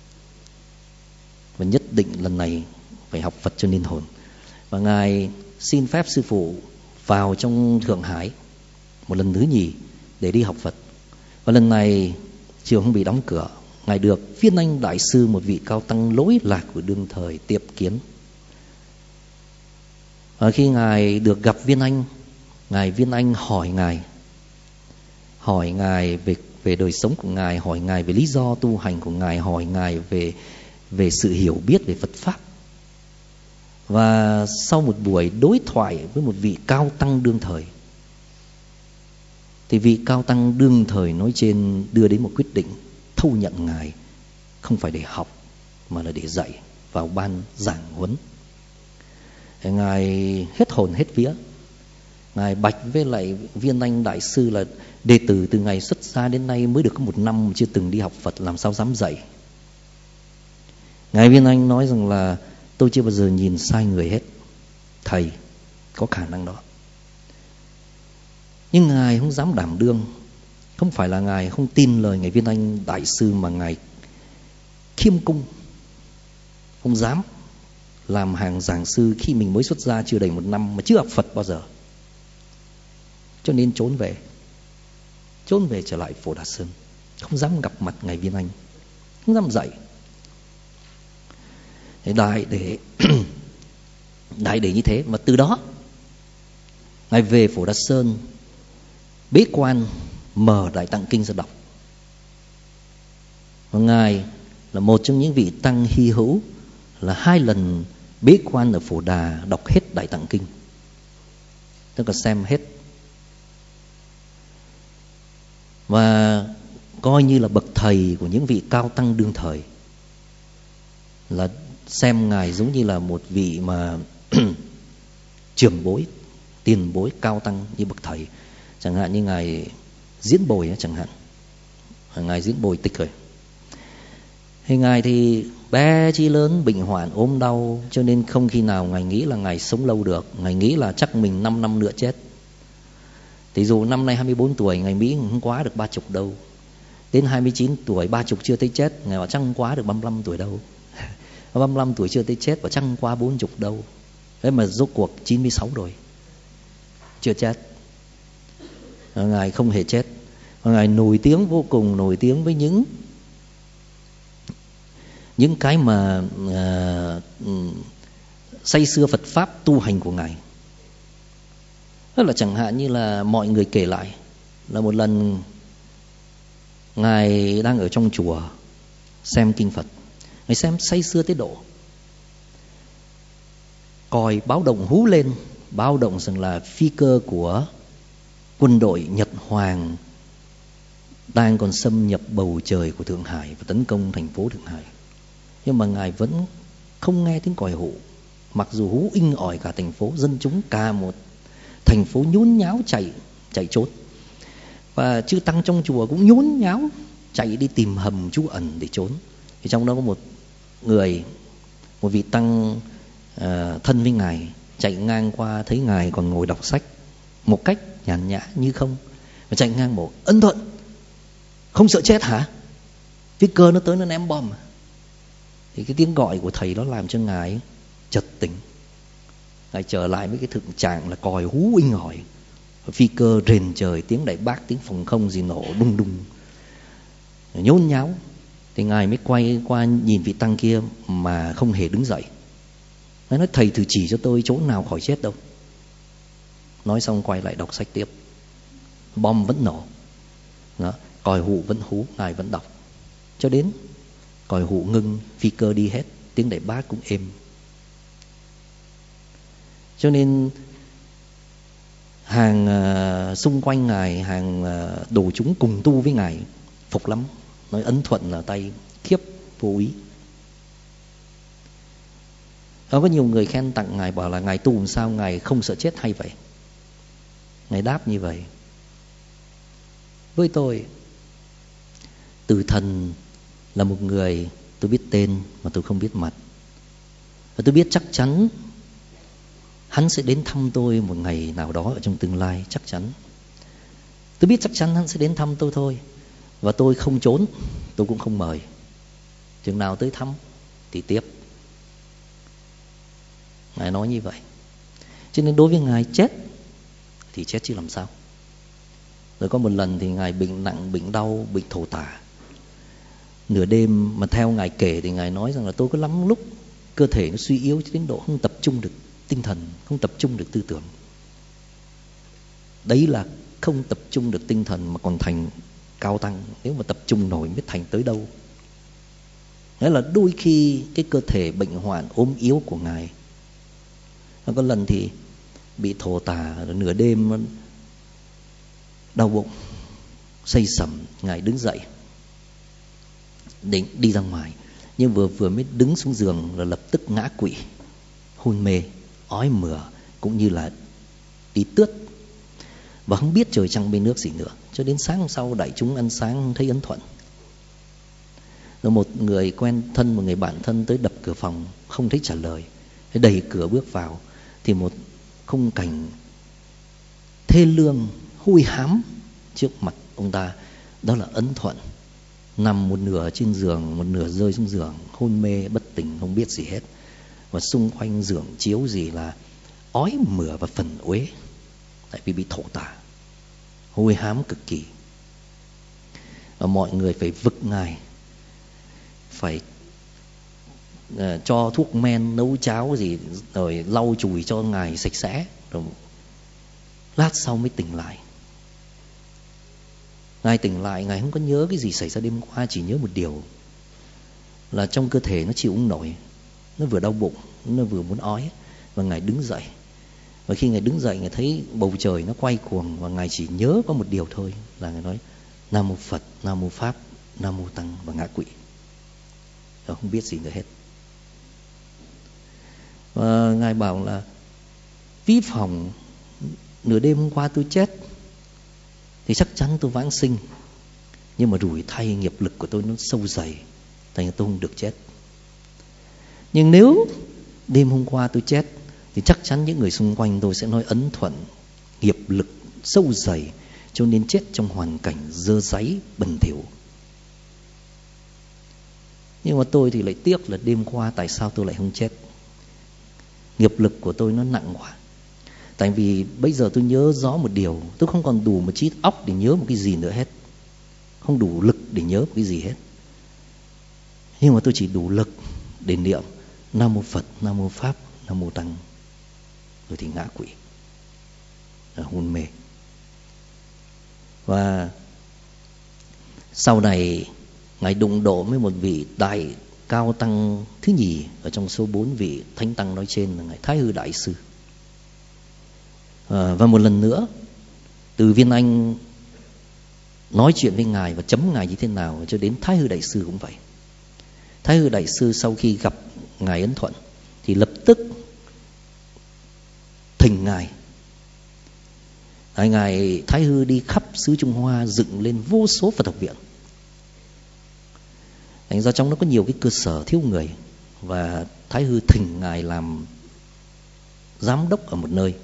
và nhất định lần này phải học Phật cho nên hồn. Và ngài xin phép sư phụ vào trong Thượng Hải một lần thứ nhì để đi học Phật. Và lần này trường không bị đóng cửa, ngài được Viên Anh Đại Sư, một vị cao tăng lỗi lạc của đương thời, tiếp kiến. Và khi ngài được gặp Viên Anh, ngài Viên Anh hỏi ngài hỏi ngài về về đời sống của ngài, hỏi ngài về lý do tu hành của ngài, hỏi ngài về về sự hiểu biết về Phật pháp. Và sau một buổi đối thoại với một vị cao tăng đương thời, thì vị cao tăng đương thời nói trên đưa đến một quyết định thu nhận ngài không phải để học mà là để dạy vào ban giảng huấn. Ngài hết hồn hết vía. Ngài bạch với lại Viên Anh Đại Sư là đệ tử từ ngày xuất gia đến nay mới được có một năm, chưa từng đi học Phật, làm sao dám dạy. Ngài Viên Anh nói rằng là tôi chưa bao giờ nhìn sai người hết, thầy có khả năng đó. Nhưng ngài không dám đảm đương. Không phải là ngài không tin lời ngài Viên Anh Đại Sư, mà ngài khiêm cung, không dám làm hàng giảng sư khi mình mới xuất gia chưa đầy một năm mà chưa học Phật bao giờ. Cho nên trốn về Trốn về trở lại Phổ Đà Sơn, không dám gặp mặt ngài Viên Anh, không dám dạy. Đại để đại để như thế. Mà từ đó ngài về Phổ Đà Sơn bế quan mở Đại Tạng Kinh ra đọc. Và ngài là một trong những vị tăng hy hữu là hai lần bế quan ở Phổ Đà đọc hết Đại Tạng Kinh, tức là xem hết, và coi như là bậc thầy của những vị cao tăng đương thời. Là xem ngài giống như là một vị mà trưởng bối, tiền bối cao tăng như bậc thầy. Chẳng hạn như ngài Diễn Bồi chẳng hạn, ngài Diễn Bồi tịch rồi. Thì ngài thì bé chí lớn, bệnh hoạn ốm đau, cho nên không khi nào ngài nghĩ là ngài sống lâu được. Ngài nghĩ là chắc mình năm năm nữa chết. Thì dù năm nay hai mươi bốn tuổi, ngài Mỹ không quá được ba chục đâu. Đến hai mươi chín tuổi, ba chục chưa thấy chết, ngài bảo chắc không quá được ba mươi lăm tuổi đâu. ba mươi lăm tuổi chưa thấy chết, bảo chắc không quá bốn chục đâu. Thế mà rốt cuộc chín mươi sáu rồi, chưa chết. Ngài không hề chết. Và ngài nổi tiếng vô cùng, nổi tiếng với những những cái mà uh, say sưa Phật pháp tu hành của ngài. Tức là chẳng hạn như là mọi người kể lại là một lần ngài đang ở trong chùa xem kinh Phật, ngài xem say sưa tới độ còi báo động hú lên, báo động rằng là phi cơ của quân đội Nhật Hoàng đang còn xâm nhập bầu trời của Thượng Hải và tấn công thành phố Thượng Hải. Nhưng mà ngài vẫn không nghe tiếng còi hú, mặc dù hú inh ỏi cả thành phố, dân chúng cả một thành phố nhốn nháo chạy chạy trốn. Và chư tăng trong chùa cũng nhốn nháo chạy đi tìm hầm trú ẩn để trốn. Thì trong đó có một người, một vị tăng uh, thân với ngài, chạy ngang qua thấy ngài còn ngồi đọc sách một cách nhàn nhã như không, và chạy ngang bảo: Ân Thuận, không sợ chết hả? Phi cơ nó tới nó ném bom. Thì cái tiếng gọi của thầy đó làm cho ngài chợt tỉnh. Ngài trở lại với cái thực trạng là còi hú inh ỏi, phi cơ rền trời, tiếng đại bác, tiếng phòng không gì nổ đùng đùng, nhốn nháo. Thì Ngài mới quay qua nhìn vị tăng kia mà không hề đứng dậy. Ngài nói: thầy thử chỉ cho tôi chỗ nào khỏi chết đâu. Nói xong quay lại đọc sách tiếp. Bom vẫn nổ đó, còi hụ vẫn hú, Ngài vẫn đọc. Cho đến còi hụ ngưng, phi cơ đi hết, tiếng đại bác cũng êm. Cho nên hàng uh, xung quanh Ngài, hàng uh, đồ chúng cùng tu với Ngài phục lắm. Nói ấn thuận là tay khiếp vô ý. Đó, có nhiều người khen tặng Ngài, bảo là Ngài tu làm sao Ngài không sợ chết hay vậy. Ngài đáp như vậy: với tôi, Từ Thần là một người tôi biết tên mà tôi không biết mặt. Và tôi biết chắc chắn Hắn sẽ đến thăm tôi một ngày nào đó ở trong tương lai, chắc chắn. Tôi biết chắc chắn Hắn sẽ đến thăm tôi thôi. Và tôi không trốn, tôi cũng không mời. Chừng nào tới thăm thì tiếp. Ngài nói như vậy. Cho nên đối với Ngài, chết thì chết chứ làm sao. Rồi có một lần thì Ngài bệnh nặng, bệnh đau, bệnh thổ tả. Nửa đêm mà theo Ngài kể thì Ngài nói rằng là tôi có lắm lúc cơ thể nó suy yếu đến độ không tập trung được tinh thần, không tập trung được tư tưởng. Đấy là không tập trung được tinh thần mà còn thành cao tăng. Nếu mà tập trung nổi biết thành tới đâu. Nghĩa là đôi khi cái cơ thể bệnh hoạn ốm yếu của Ngài. Có lần thì bị thổ tả, nửa đêm đau bụng, say sẩm. Ngài đứng dậy định đi ra ngoài, nhưng vừa vừa mới đứng xuống giường là lập tức ngã quỵ, hôn mê, ói mửa, cũng như là đi tướt, và không biết trời trăng bên nước gì nữa. Cho đến sáng hôm sau đại chúng ăn sáng thấy ấn thuận. Rồi một người quen thân, một người bạn thân tới đập cửa phòng, không thấy trả lời. Đẩy cửa bước vào thì một khung cảnh thê lương, hôi hám trước mặt ông ta. Đó là ấn thuận, nằm một nửa trên giường, một nửa rơi xuống giường, hôn mê bất tỉnh, không biết gì hết. Và xung quanh giường chiếu gì là ói mửa và phần uế, tại vì bị thổ tả, hôi hám cực kỳ. Và mọi người phải vực Ngài, phải uh, cho thuốc men, nấu cháo gì, rồi lau chùi cho Ngài sạch sẽ. Rồi lát sau mới tỉnh lại. Ngài tỉnh lại, Ngài không có nhớ cái gì xảy ra đêm qua, chỉ nhớ một điều là trong cơ thể nó chịu không nổi, nó vừa đau bụng, nó vừa muốn ói. Và Ngài đứng dậy. Và khi Ngài đứng dậy, Ngài thấy bầu trời nó quay cuồng, và Ngài chỉ nhớ có một điều thôi, là Ngài nói Nam Mô Phật, Nam Mô Pháp, Nam Mô Tăng, và ngã quỵ. Và không biết gì nữa hết. Và Ngài bảo là ví phòng nửa đêm hôm qua tôi chết thì chắc chắn tôi vãng sinh, nhưng mà rủi thay nghiệp lực của tôi nó sâu dày, thành ra tôi không được chết. Nhưng nếu đêm hôm qua tôi chết thì chắc chắn những người xung quanh tôi sẽ nói ấn thuận, nghiệp lực sâu dày, cho nên chết trong hoàn cảnh dơ dáy, bẩn thỉu. Nhưng mà tôi thì lại tiếc là đêm qua tại sao tôi lại không chết. Nghiệp lực của tôi nó nặng quá. Tại vì bây giờ tôi nhớ rõ một điều, tôi không còn đủ một trí óc để nhớ một cái gì nữa hết, không đủ lực để nhớ một cái gì hết. Nhưng mà tôi chỉ đủ lực để niệm Nam Mô Phật, Nam Mô Pháp, Nam Mô Tăng. Rồi thì ngã quỵ, hôn mê. Và sau này Ngài đụng độ với một vị đại cao tăng thứ nhì ở trong số bốn vị thánh tăng nói trên, là Ngài Thái Hư Đại Sư. À, và một lần nữa từ Viên Anh nói chuyện với Ngài và chấm Ngài như thế nào, cho đến Thái Hư Đại Sư cũng vậy. Thái Hư Đại Sư sau khi gặp Ngài Ấn Thuận thì lập tức thỉnh Ngài. Ngài Thái Hư đi khắp xứ Trung Hoa dựng lên vô số Phật học viện. Thành ra trong đó có nhiều cái cơ sở thiếu người, và Thái Hư thỉnh Ngài làm giám đốc ở một nơi.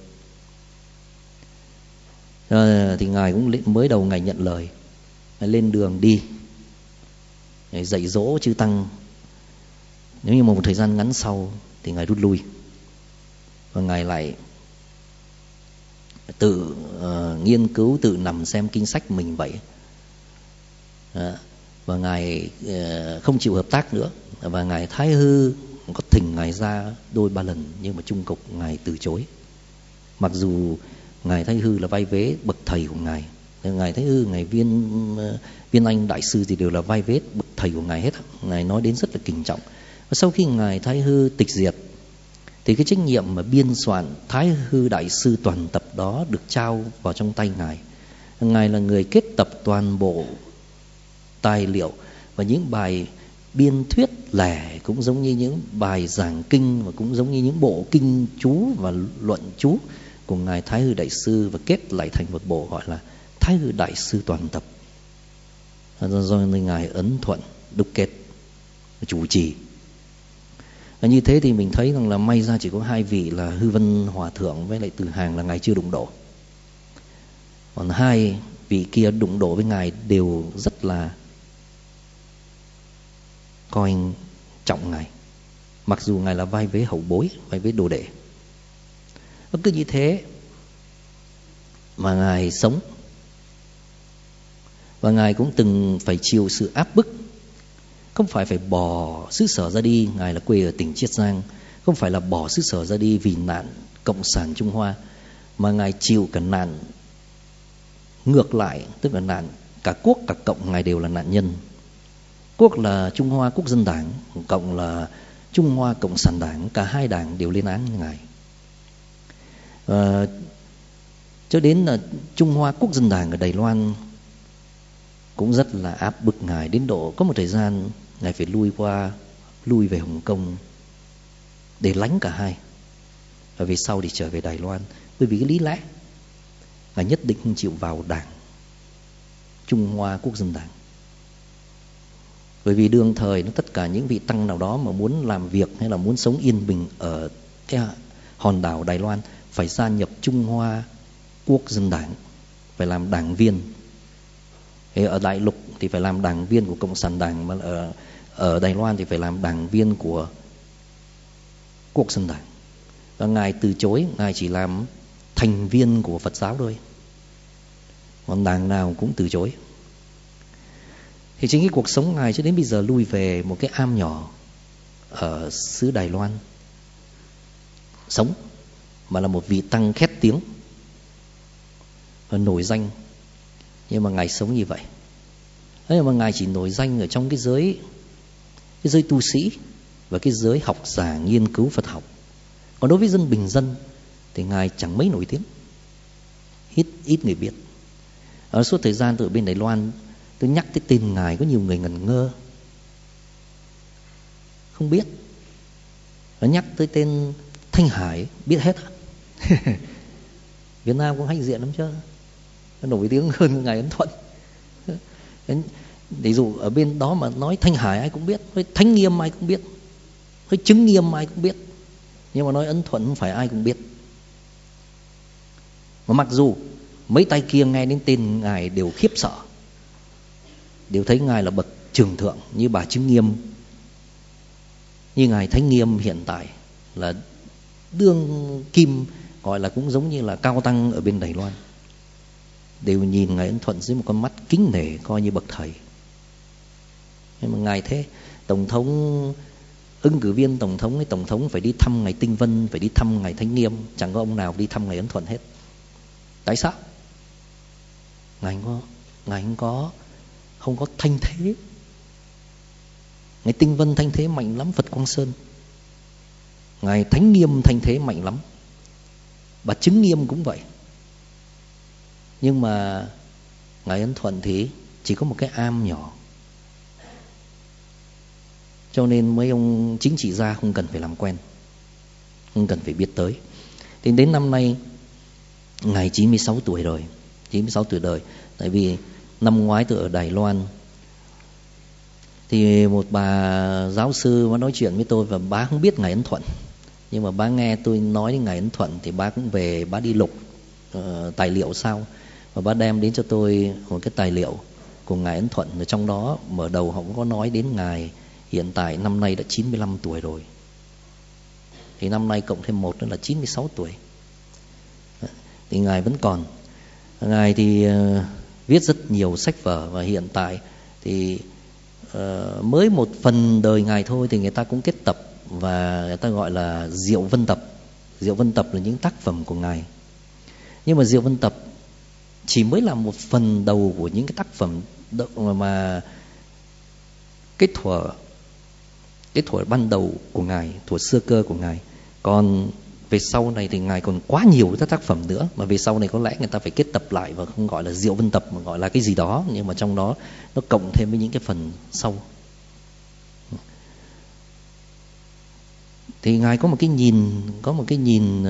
À, thì Ngài cũng mới đầu Ngài nhận lời, Ngài lên đường đi Ngài dạy dỗ chư tăng. Nếu như một thời gian ngắn sau thì Ngài rút lui, và Ngài lại tự uh, nghiên cứu, tự nằm xem kinh sách mình vậy. Đó. Và Ngài uh, không chịu hợp tác nữa. Và Ngài Thái Hư có thỉnh Ngài ra đôi ba lần, nhưng mà chung cục Ngài từ chối. Mặc dù Ngài Thái Hư là vai vế bậc thầy của Ngài. Ngài Thái Hư, Ngài Viên uh, Viên Anh Đại Sư thì đều là vai vế bậc thầy của Ngài hết. Ngài nói đến rất là kính trọng. Và sau khi Ngài Thái Hư tịch diệt thì cái trách nhiệm mà biên soạn Thái Hư Đại Sư toàn tập đó được trao vào trong tay Ngài. Ngài là người kết tập toàn bộ tài liệu và những bài biên thuyết lẻ, cũng giống như những bài giảng kinh, và cũng giống như những bộ kinh chú và luận chú của Ngài Thái Hư Đại Sư, và kết lại thành một bộ gọi là Thái Hư Đại Sư toàn tập, do Ngài Ấn Thuận đúc kết chủ trì. Và như thế thì mình thấy rằng là may ra chỉ có hai vị là Hư Vân Hòa Thượng với lại Từ Hàng là Ngài chưa đụng độ. Còn hai vị kia đụng độ với Ngài đều rất là coi trọng Ngài, mặc dù Ngài là vai vế hậu bối, vai vế đồ đệ. Và cứ như thế mà Ngài sống. Và Ngài cũng từng phải chịu sự áp bức. Không phải phải bỏ xứ sở ra đi, Ngài là quê ở tỉnh Chiết Giang. Không phải là bỏ xứ sở ra đi vì nạn Cộng sản Trung Hoa, mà Ngài chịu cả nạn ngược lại, tức là nạn cả quốc cả Cộng, Ngài đều là nạn nhân. Quốc là Trung Hoa Quốc dân Đảng, Cộng là Trung Hoa Cộng sản Đảng, cả hai đảng đều lên án Ngài. Và cho đến là Trung Hoa Quốc dân Đảng ở Đài Loan cũng rất là áp bức Ngài, đến độ có một thời gian Ngài phải lui qua lui về Hồng Kông để lánh cả hai, và về sau thì trở về Đài Loan. Bởi vì cái lý lẽ Ngài nhất định không chịu vào đảng Trung Hoa Quốc dân Đảng. Bởi vì đương thời nó tất cả những vị tăng nào đó mà muốn làm việc hay là muốn sống yên bình ở cái hòn đảo Đài Loan phải gia nhập Trung Hoa Quốc dân Đảng, phải làm đảng viên. Thì ở Đại Lục thì phải làm đảng viên của Cộng sản Đảng, mà ở, ở Đài Loan thì phải làm đảng viên của Quốc dân Đảng. Và Ngài từ chối, Ngài chỉ làm thành viên của Phật giáo thôi, còn đảng nào cũng từ chối. Thì chính cái cuộc sống Ngài cho đến bây giờ lui về một cái am nhỏ ở xứ Đài Loan sống, mà là một vị tăng khét tiếng và nổi danh. Nhưng mà Ngài sống như vậy. Thế mà Ngài chỉ nổi danh ở trong cái giới cái giới tu sĩ và cái giới học giả nghiên cứu Phật học. Còn đối với dân bình dân thì Ngài chẳng mấy nổi tiếng, ít ít người biết. Ở suốt thời gian tôi ở bên Đài Loan, tôi nhắc tới tên Ngài có nhiều người ngẩn ngơ, không biết. Nó nhắc tới tên Thanh Hải biết hết. Việt Nam cũng hãnh diện lắm chứ, nó nổi tiếng hơn Ngài Ấn Thuận. Ví dụ ở bên đó mà nói Thanh Hải ai cũng biết, nói Thánh Nghiêm ai cũng biết, nói Chứng Nghiêm ai cũng biết, nhưng mà nói Ấn Thuận không phải ai cũng biết. Mà mặc dù mấy tay kia nghe đến tên Ngài đều khiếp sợ, đều thấy Ngài là bậc trường thượng, như bà Chứng Nghiêm, như Ngài Thánh Nghiêm hiện tại là đương kim, gọi là cũng giống như là cao tăng ở bên Đài Loan, đều nhìn Ngài Ấn Thuận dưới một con mắt kính nể, coi như bậc thầy. Nhưng mà Ngài thế, Tổng thống ứng cử viên Tổng thống ấy, Tổng thống phải đi thăm Ngài Tinh Vân, phải đi thăm Ngài Thánh Nghiêm, chẳng có ông nào đi thăm Ngài Ấn Thuận hết. Tại sao? Ngài không có, Ngài không có, không có thanh thế. Ngài Tinh Vân thanh thế mạnh lắm, Phật Quang Sơn. Ngài Thánh Nghiêm thanh thế mạnh lắm, bà Chứng Nghiêm cũng vậy. Nhưng mà Ngài Ấn Thuận thì chỉ có một cái am nhỏ, cho nên mấy ông chính trị gia không cần phải làm quen, không cần phải biết tới. Thì đến năm nay Ngài chín mươi sáu tuổi rồi, chín mươi sáu tuổi đời. Tại vì năm ngoái tôi ở Đài Loan thì một bà giáo sư mới nói chuyện với tôi, và bà không biết Ngài Ấn Thuận, nhưng mà bà nghe tôi nói đến Ngài Ấn Thuận thì bà cũng về, bà đi lục uh, tài liệu sau, và bà đem đến cho tôi một cái tài liệu của Ngài Ấn Thuận. Ở trong đó mở đầu họ cũng có nói đến Ngài hiện tại năm nay đã chín mươi lăm tuổi rồi, thì năm nay cộng thêm một nữa là chín mươi sáu tuổi. thì Ngài vẫn còn. Ngài thì uh, viết rất nhiều sách vở, và hiện tại thì uh, mới một phần đời Ngài thôi thì người ta cũng kết tập, và người ta gọi là Diệu Vân Tập. Diệu Vân Tập là những tác phẩm của Ngài. Nhưng mà Diệu Vân Tập chỉ mới là một phần đầu của những cái tác phẩm mà cái thuở cái thuở ban đầu của Ngài, thuở xưa cơ của Ngài. Còn về sau này thì Ngài còn quá nhiều các tác phẩm nữa, mà về sau này có lẽ người ta phải kết tập lại và không gọi là Diệu Vân Tập mà gọi là cái gì đó, nhưng mà trong đó nó cộng thêm với những cái phần sau. Thì Ngài có một cái nhìn, có một cái nhìn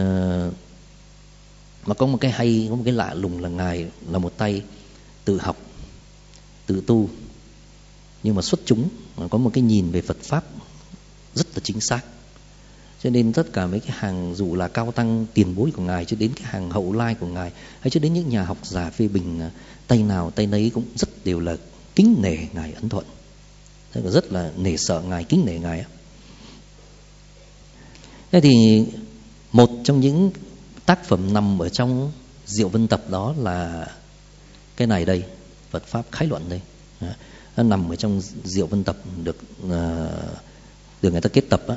mà có một cái hay, có một cái lạ lùng là Ngài là một tay tự học, tự tu, nhưng mà xuất chúng, có một cái nhìn về Phật Pháp rất là chính xác. Cho nên tất cả mấy cái hàng, dù là cao tăng tiền bối của Ngài cho đến cái hàng hậu lai của Ngài, hay cho đến những nhà học giả phê bình tay nào tay nấy cũng rất đều là kính nể Ngài Ấn Thuận, rất là nể sợ Ngài, kính nể Ngài. Thế thì một trong những tác phẩm nằm ở trong Diệu Vân Tập đó là cái này đây, Phật Pháp Khái Luận đây. Nó nằm ở trong Diệu Vân Tập, được được người ta kết tập á.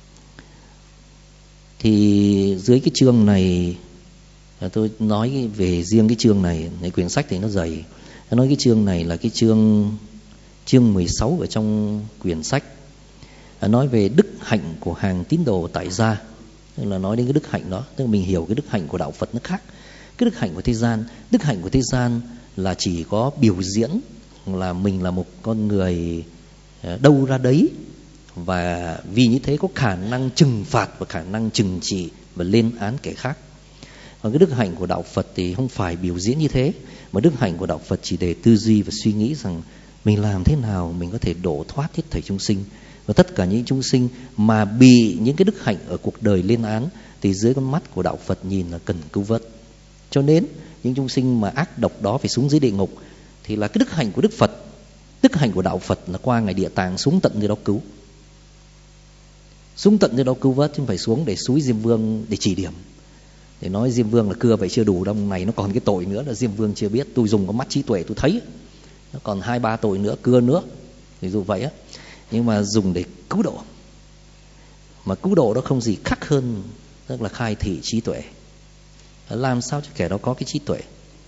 Thì dưới cái chương này, tôi nói về riêng cái chương này, cái quyển sách thì nó dày. Tôi nói cái chương này là cái chương chương mười sáu ở trong quyển sách, nói về đức hạnh của hàng tín đồ tại gia. Tức là nói đến cái đức hạnh đó, tức là mình hiểu cái đức hạnh của đạo Phật nó khác cái đức hạnh của thế gian. Đức hạnh của thế gian là chỉ có biểu diễn là mình là một con người đâu ra đấy, và vì như thế có khả năng trừng phạt và khả năng trừng trị và lên án kẻ khác. Còn cái đức hạnh của đạo Phật thì không phải biểu diễn như thế, mà đức hạnh của đạo Phật chỉ để tư duy và suy nghĩ rằng mình làm thế nào mình có thể độ thoát hết thảy chúng sinh. Và tất cả những chúng sinh mà bị những cái đức hạnh ở cuộc đời lên án thì dưới con mắt của đạo Phật nhìn là cần cứu vớt. Cho nên những chúng sinh mà ác độc đó phải xuống dưới địa ngục thì là cái đức hạnh của Đức Phật, đức hạnh của đạo Phật là qua ngày Địa Tạng xuống tận nơi đó cứu, xuống tận nơi đó cứu vớt, chứ không phải xuống để xúi Diêm Vương để chỉ điểm, để nói Diêm Vương là cưa vậy chưa đủ đâu, này nó còn cái tội nữa là Diêm Vương chưa biết, tôi dùng có mắt trí tuệ tôi thấy nó còn hai ba tội nữa, cưa nữa, ví dụ vậy á. Nhưng mà dùng để cứu độ, mà cứu độ đó không gì khác hơn tức là khai thị trí tuệ, làm sao cho kẻ đó có cái trí tuệ.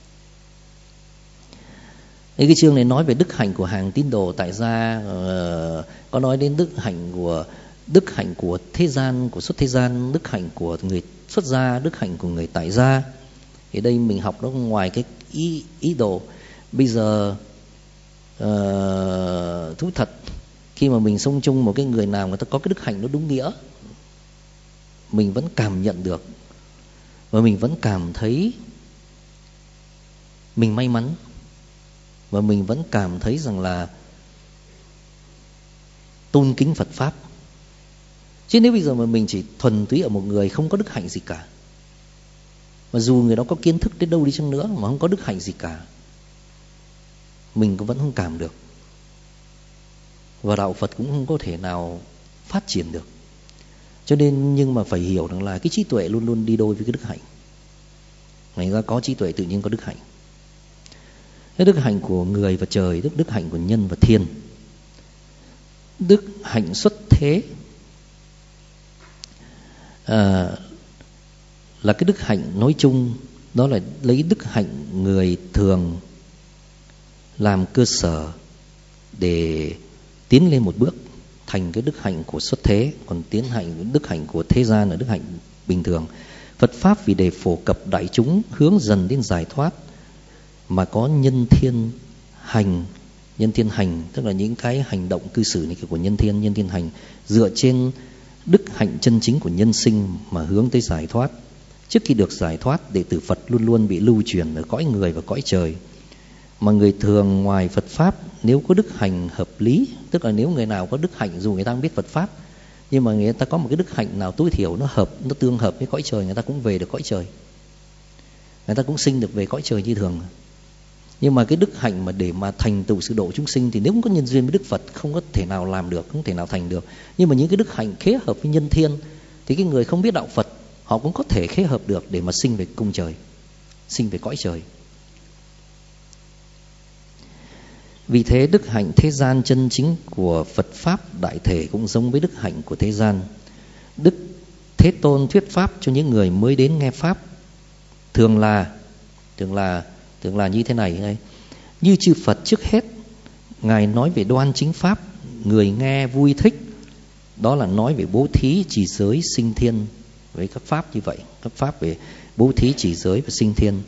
Thế cái chương này nói về đức hạnh của hàng tín đồ tại gia, uh, có nói đến đức hạnh của đức hạnh của thế gian, của xuất thế gian, đức hạnh của người xuất gia, đức hạnh của người tại gia. Thì đây mình học nó ngoài cái ý ý đồ. Bây giờ uh, thú thật, khi mà mình sống chung một cái người nào người ta có cái đức hạnh nó đúng nghĩa, mình vẫn cảm nhận được và mình vẫn cảm thấy mình may mắn, và mình vẫn cảm thấy rằng là tôn kính Phật Pháp. Chứ nếu bây giờ mà mình chỉ thuần túy ở một người không có đức hạnh gì cả, mà dù người đó có kiến thức đến đâu đi chăng nữa mà không có đức hạnh gì cả, mình cũng vẫn không cảm được, và đạo Phật cũng không có thể nào phát triển được. Cho nên nhưng mà phải hiểu rằng là cái trí tuệ luôn luôn đi đôi với cái đức hạnh. Người ta có trí tuệ tự nhiên có đức hạnh. Cái đức hạnh của người và trời, đức đức hạnh của nhân và thiên. Đức hạnh xuất thế à, là cái đức hạnh nói chung, đó là lấy đức hạnh người thường làm cơ sở để tiến lên một bước thành cái đức hạnh của xuất thế. Còn tiến hành đức hạnh của thế gian là đức hạnh bình thường. Phật Pháp vì để phổ cập đại chúng hướng dần đến giải thoát mà có nhân thiên hành. Nhân thiên hành tức là những cái hành động cư xử này của nhân thiên. Nhân thiên hành dựa trên đức hạnh chân chính của nhân sinh mà hướng tới giải thoát. Trước khi được giải thoát, đệ tử Phật luôn luôn bị lưu truyền ở cõi người và cõi trời. Mà người thường ngoài Phật Pháp, nếu có đức hành hợp lý, tức là nếu người nào có đức hạnh, dù người ta không biết Phật Pháp, nhưng mà người ta có một cái đức hạnh nào tối thiểu nó hợp, nó tương hợp với cõi trời, người ta cũng về được cõi trời, người ta cũng sinh được về cõi trời như thường. Nhưng mà cái đức hạnh mà để mà thành tựu sự độ chúng sinh thì nếu không có nhân duyên với Đức Phật không có thể nào làm được, không thể nào thành được. Nhưng mà những cái đức hạnh khế hợp với nhân thiên thì cái người không biết đạo Phật họ cũng có thể khế hợp được để mà sinh về cung trời. sinh về cõi trời. Vì thế đức hạnh thế gian chân chính của Phật Pháp đại thể cũng giống với đức hạnh của thế gian. Đức Thế Tôn thuyết Pháp cho những người mới đến nghe Pháp thường là thường là thường là như thế này này. Như chư Phật trước hết Ngài nói về đoan chính Pháp, người nghe vui thích. Đó là nói về bố thí, trì giới, sinh thiên. Với các Pháp như vậy, các Pháp về bố thí, trì giới và sinh thiên.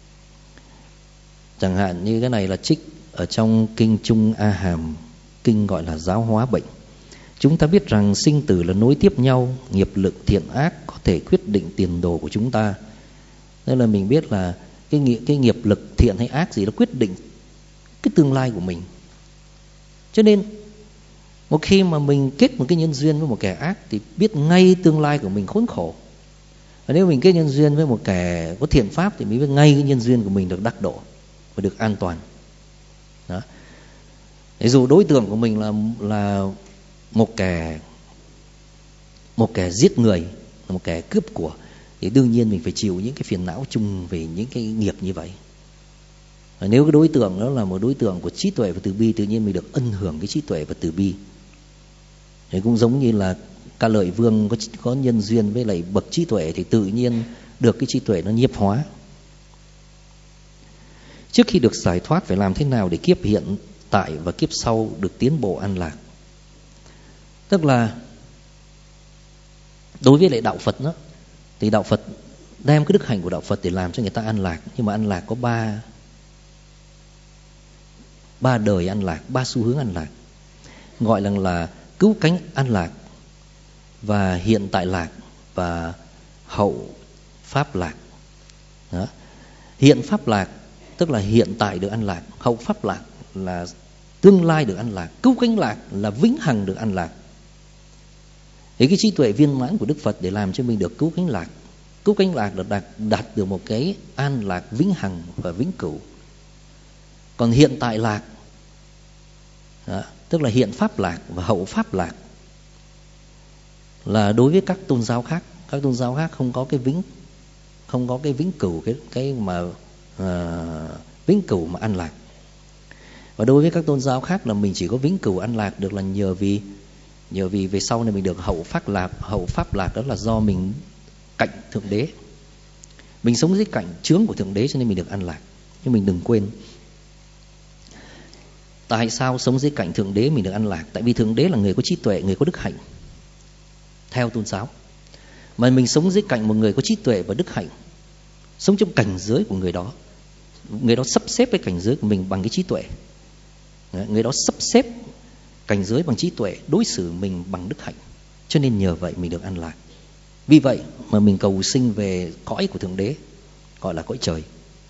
Chẳng hạn như cái này là trích ở trong Kinh Trung A Hàm, kinh gọi là Giáo hóa bệnh. Chúng ta biết rằng sinh tử là nối tiếp nhau, nghiệp lực thiện ác có thể quyết định tiền đồ của chúng ta. Nên là mình biết là cái nghiệp, cái nghiệp lực thiện hay ác gì nó quyết định cái tương lai của mình. Cho nên một khi mà mình kết một cái nhân duyên với một kẻ ác thì biết ngay tương lai của mình khốn khổ. Và nếu mình kết nhân duyên với một kẻ có thiện pháp thì mình biết ngay cái nhân duyên của mình được đắc độ và được an toàn. Đó. Để dù đối tượng của mình là là một kẻ một kẻ giết người, một kẻ cướp của, thì đương nhiên mình phải chịu những cái phiền não chung về những cái nghiệp như vậy. Và nếu cái đối tượng đó là một đối tượng của trí tuệ và từ bi, tự nhiên mình được ân hưởng cái trí tuệ và từ bi. Thì cũng giống như là Ca Lợi Vương có, có nhân duyên với lại bậc trí tuệ thì tự nhiên được cái trí tuệ nó nhiếp hóa. Trước khi được giải thoát phải làm thế nào để kiếp hiện tại và kiếp sau được tiến bộ an lạc? Tức là đối với lại đạo Phật đó, thì đạo Phật đem cái đức hạnh của đạo Phật để làm cho người ta an lạc. Nhưng mà an lạc có ba ba đời an lạc, ba xu hướng an lạc. Gọi là là cứu cánh an lạc, và hiện tại lạc, và hậu pháp lạc. Đó. Hiện pháp lạc tức là hiện tại được an lạc, hậu pháp lạc là tương lai được an lạc, cứu cánh lạc là vĩnh hằng được an lạc. Thì cái trí tuệ viên mãn của Đức Phật để làm cho mình được cứu cánh lạc. Cứu cánh lạc là đạt, đạt được một cái an lạc vĩnh hằng và vĩnh cửu. Còn hiện tại lạc, đó, tức là hiện pháp lạc và hậu pháp lạc, là đối với các tôn giáo khác. Các tôn giáo khác không có cái vĩnh không có cái vĩnh cửu, cái cái mà uh, vĩnh cửu mà an lạc. Và đối với các tôn giáo khác là mình chỉ có vĩnh cửu an lạc được là nhờ vì nhờ vì về sau này mình được hậu pháp lạc. Hậu pháp lạc đó là do mình cạnh thượng đế, mình sống dưới cạnh chướng của thượng đế cho nên mình được an lạc. Nhưng mình đừng quên, tại sao sống dưới cạnh thượng đế mình được an lạc? Tại vì thượng đế là người có trí tuệ, người có đức hạnh theo tôn giáo. Mà mình sống dưới cạnh một người có trí tuệ và đức hạnh, sống trong cảnh giới của người đó. Người đó sắp xếp cái cảnh giới của mình bằng cái trí tuệ. Người đó sắp xếp cảnh giới bằng trí tuệ, đối xử mình bằng đức hạnh. Cho nên nhờ vậy mình được an lạc. Vì vậy mà mình cầu sinh về cõi của thượng đế, gọi là cõi trời.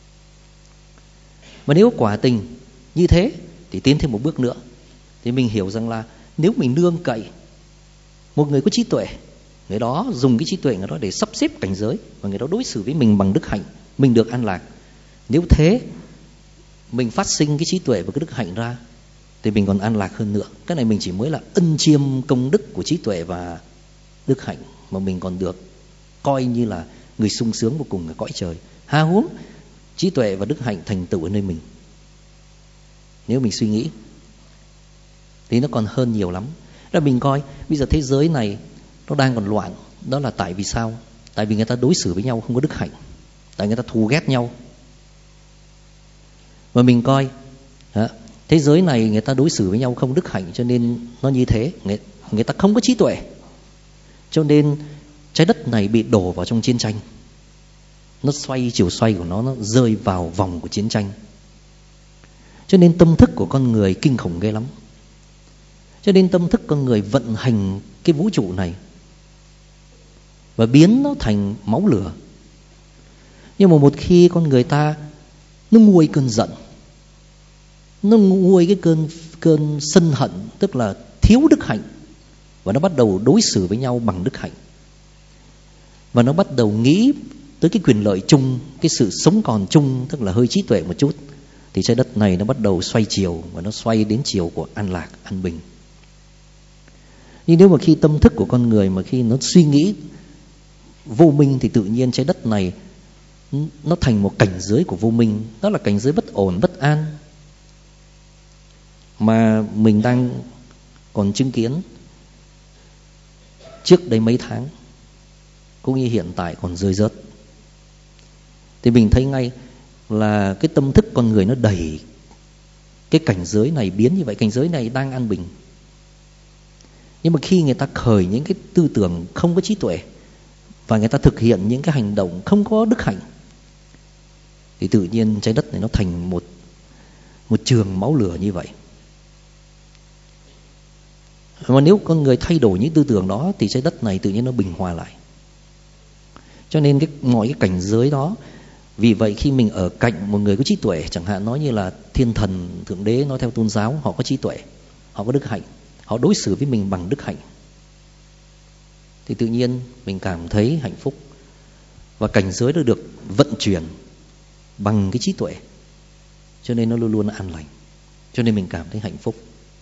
Mà nếu quả tình như thế thì tiến thêm một bước nữa, thì mình hiểu rằng là nếu mình nương cậy một người có trí tuệ, người đó dùng cái trí tuệ người đó để sắp xếp cảnh giới, và người đó đối xử với mình bằng đức hạnh, mình được an lạc. Nếu thế mình phát sinh cái trí tuệ và cái đức hạnh ra thì mình còn an lạc hơn nữa. Cái này mình chỉ mới là ân chiêm công đức của trí tuệ và đức hạnh, mà mình còn được coi như là người sung sướng vô cùng ở cõi trời. Ha huống trí tuệ và đức hạnh thành tựu ở nơi mình, nếu mình suy nghĩ thì nó còn hơn nhiều lắm. Là mình coi bây giờ thế giới này nó đang còn loạn, đó là tại vì sao? Tại vì người ta đối xử với nhau không có đức hạnh, tại người ta thù ghét nhau. Và mình coi hả, thế giới này người ta đối xử với nhau không đức hạnh, cho nên nó như thế. Người, người ta không có trí tuệ, cho nên trái đất này bị đổ vào trong chiến tranh. Nó xoay, chiều xoay của nó nó rơi vào vòng của chiến tranh. Cho nên tâm thức của con người kinh khủng ghê lắm. Cho nên tâm thức con người vận hành cái vũ trụ này và biến nó thành máu lửa. Nhưng mà một khi con người ta nó nguôi cơn giận, nó nguôi cái cơn cơn sân hận, tức là thiếu đức hạnh, và nó bắt đầu đối xử với nhau bằng đức hạnh, và nó bắt đầu nghĩ tới cái quyền lợi chung, cái sự sống còn chung, tức là hơi trí tuệ một chút, thì trái đất này nó bắt đầu xoay chiều, và nó xoay đến chiều của an lạc, an bình. Nhưng nếu mà khi tâm thức của con người mà khi nó suy nghĩ vô minh thì tự nhiên trái đất này nó thành một cảnh giới của vô minh. Đó là cảnh giới bất ổn, bất an mà mình đang còn chứng kiến trước đây mấy tháng, cũng như hiện tại còn rơi rớt. Thì mình thấy ngay là cái tâm thức con người nó đầy cái cảnh giới này biến như vậy. Cảnh giới này đang an bình, nhưng mà khi người ta khởi những cái tư tưởng không có trí tuệ và người ta thực hiện những cái hành động không có đức hạnh, thì tự nhiên trái đất này nó thành một một trường máu lửa như vậy. Mà nếu con người thay đổi những tư tưởng đó thì trái đất này tự nhiên nó bình hòa lại. Cho nên cái mọi cái cảnh giới đó, vì vậy khi mình ở cạnh một người có trí tuệ, chẳng hạn nói như là thiên thần, thượng đế nói theo tôn giáo, họ có trí tuệ, họ có đức hạnh, họ đối xử với mình bằng đức hạnh, thì tự nhiên mình cảm thấy hạnh phúc. Và cảnh giới đó được vận chuyển bằng cái trí tuệ, cho nên nó luôn luôn an lành, cho nên mình cảm thấy hạnh phúc.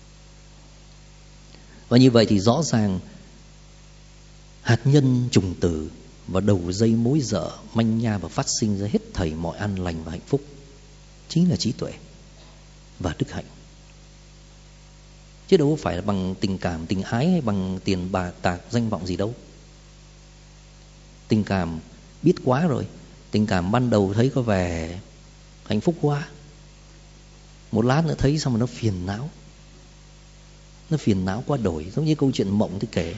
Và như vậy thì rõ ràng hạt nhân trùng tử và đầu dây mối dở manh nha và phát sinh ra hết thảy mọi an lành và hạnh phúc chính là trí tuệ và đức hạnh, chứ đâu phải là bằng tình cảm, tình ái hay bằng tiền bạc, tạc, danh vọng gì đâu. Tình cảm biết quá rồi, tình cảm ban đầu thấy có vẻ hạnh phúc quá, một lát nữa thấy xong rồi nó phiền não, nó phiền não quá đổi. Giống như câu chuyện mộng tôi kể,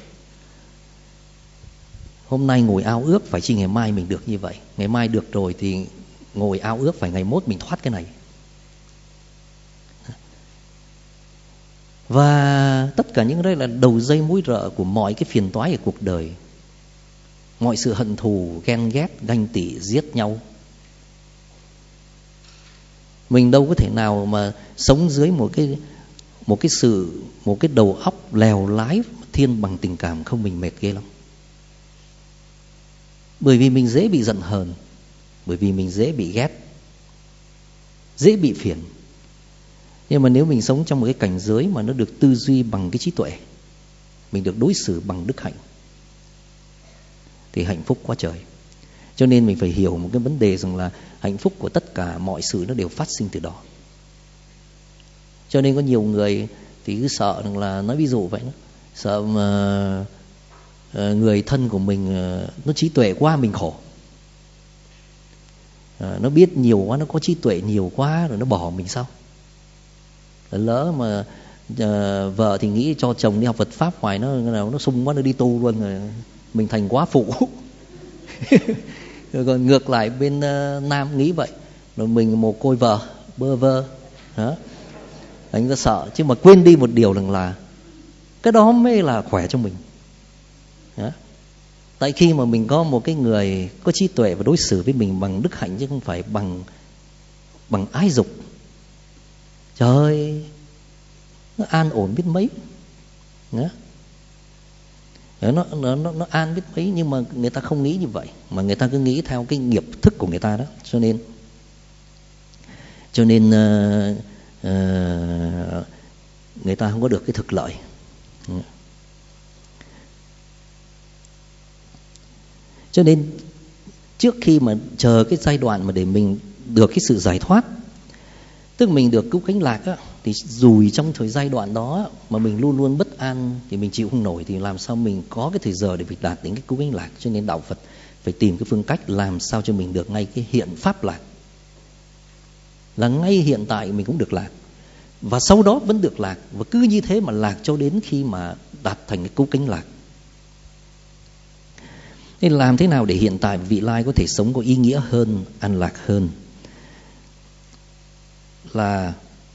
hôm nay ngồi ao ước phải chi ngày mai mình được như vậy, ngày mai được rồi thì ngồi ao ước phải ngày mốt mình thoát cái này. Và tất cả những cái đấy là đầu dây mối rợ của mọi cái phiền toái ở cuộc đời, mọi sự hận thù, ghen ghét, ganh tị, giết nhau. Mình đâu có thể nào mà sống dưới một cái một cái sự một cái đầu óc lèo lái thiên bằng tình cảm không, mình mệt ghê lắm. Bởi vì mình dễ bị giận hờn, bởi vì mình dễ bị ghét, dễ bị phiền. Nhưng mà nếu mình sống trong một cái cảnh giới mà nó được tư duy bằng cái trí tuệ, mình được đối xử bằng đức hạnh, thì hạnh phúc quá trời. Cho nên mình phải hiểu một cái vấn đề rằng là hạnh phúc của tất cả mọi sự nó đều phát sinh từ đó. Cho nên có nhiều người thì cứ sợ rằng là, nói ví dụ vậy đó, sợ mà người thân của mình nó trí tuệ quá mình khổ, nó biết nhiều quá, nó có trí tuệ nhiều quá rồi nó bỏ mình sao? Lỡ mà uh, vợ thì nghĩ cho chồng đi học Phật pháp hoài, nó nó sung quá nó đi tu luôn rồi, mình thành quá phụ. Rồi còn ngược lại bên uh, nam nghĩ vậy, rồi mình mồ côi vợ, bơ vơ, đó. Anh ta sợ, chứ mà quên đi một điều rằng là cái đó mới là khỏe cho mình. Đó. Tại khi mà mình có một cái người có trí tuệ và đối xử với mình bằng đức hạnh chứ không phải bằng bằng ái dục, trời ơi, nó an ổn biết mấy. Đó. Nó, nó, nó, nó an biết mấy, nhưng mà người ta không nghĩ như vậy, mà người ta cứ nghĩ theo cái nghiệp thức của người ta đó. Cho nên cho nên uh, uh, người ta không có được cái thực lợi. Cho nên trước khi mà chờ cái giai đoạn mà để mình được cái sự giải thoát, tức mình được cứu cánh lạc á, thì dù trong thời giai đoạn đó mà mình luôn luôn bất an thì mình chịu không nổi, thì làm sao mình có cái thời giờ để mình đạt đến cái cứu cánh lạc. Cho nên đạo Phật phải tìm cái phương cách làm sao cho mình được ngay cái hiện pháp lạc, là ngay hiện tại mình cũng được lạc, và sau đó vẫn được lạc, và cứ như thế mà lạc cho đến khi mà đạt thành cái cứu cánh lạc. Nên làm thế nào để hiện tại vị lai có thể sống có ý nghĩa hơn, an lạc hơn, là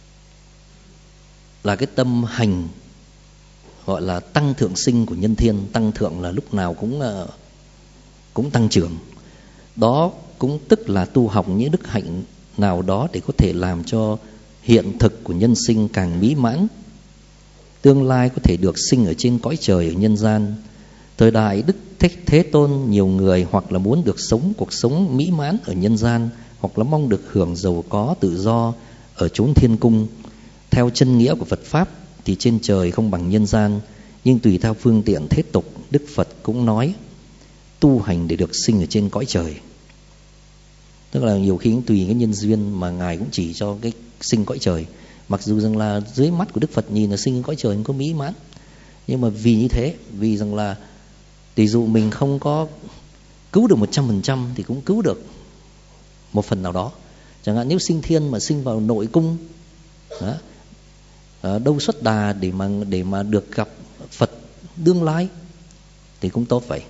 là cái tâm hành gọi là tăng thượng sinh của nhân thiên. Tăng thượng là lúc nào cũng cũng tăng trưởng. Đó cũng tức là tu học những đức hạnh nào đó để có thể làm cho hiện thực của nhân sinh càng mỹ mãn, tương lai có thể được sinh ở trên cõi trời ở nhân gian. Thời đại Đức Thích Thế Tôn, nhiều người hoặc là muốn được sống cuộc sống mỹ mãn ở nhân gian, hoặc là mong được hưởng giàu có tự do ở chốn thiên cung. Theo chân nghĩa của Phật Pháp thì trên trời không bằng nhân gian, nhưng tùy theo phương tiện thế tục, Đức Phật cũng nói tu hành để được sinh ở trên cõi trời. Tức là nhiều khi cũng tùy cái nhân duyên mà Ngài cũng chỉ cho cái sinh cõi trời. Mặc dù rằng là dưới mắt của Đức Phật nhìn là sinh cõi trời không có mỹ mãn, nhưng mà vì như thế, vì rằng là tỷ dụ mình không có cứu được một trăm phần trăm thì cũng cứu được một phần nào đó. Chẳng hạn nếu sinh thiên mà sinh vào nội cung đó, đâu xuất đà để mà để mà được gặp Phật đương lai thì cũng tốt vậy.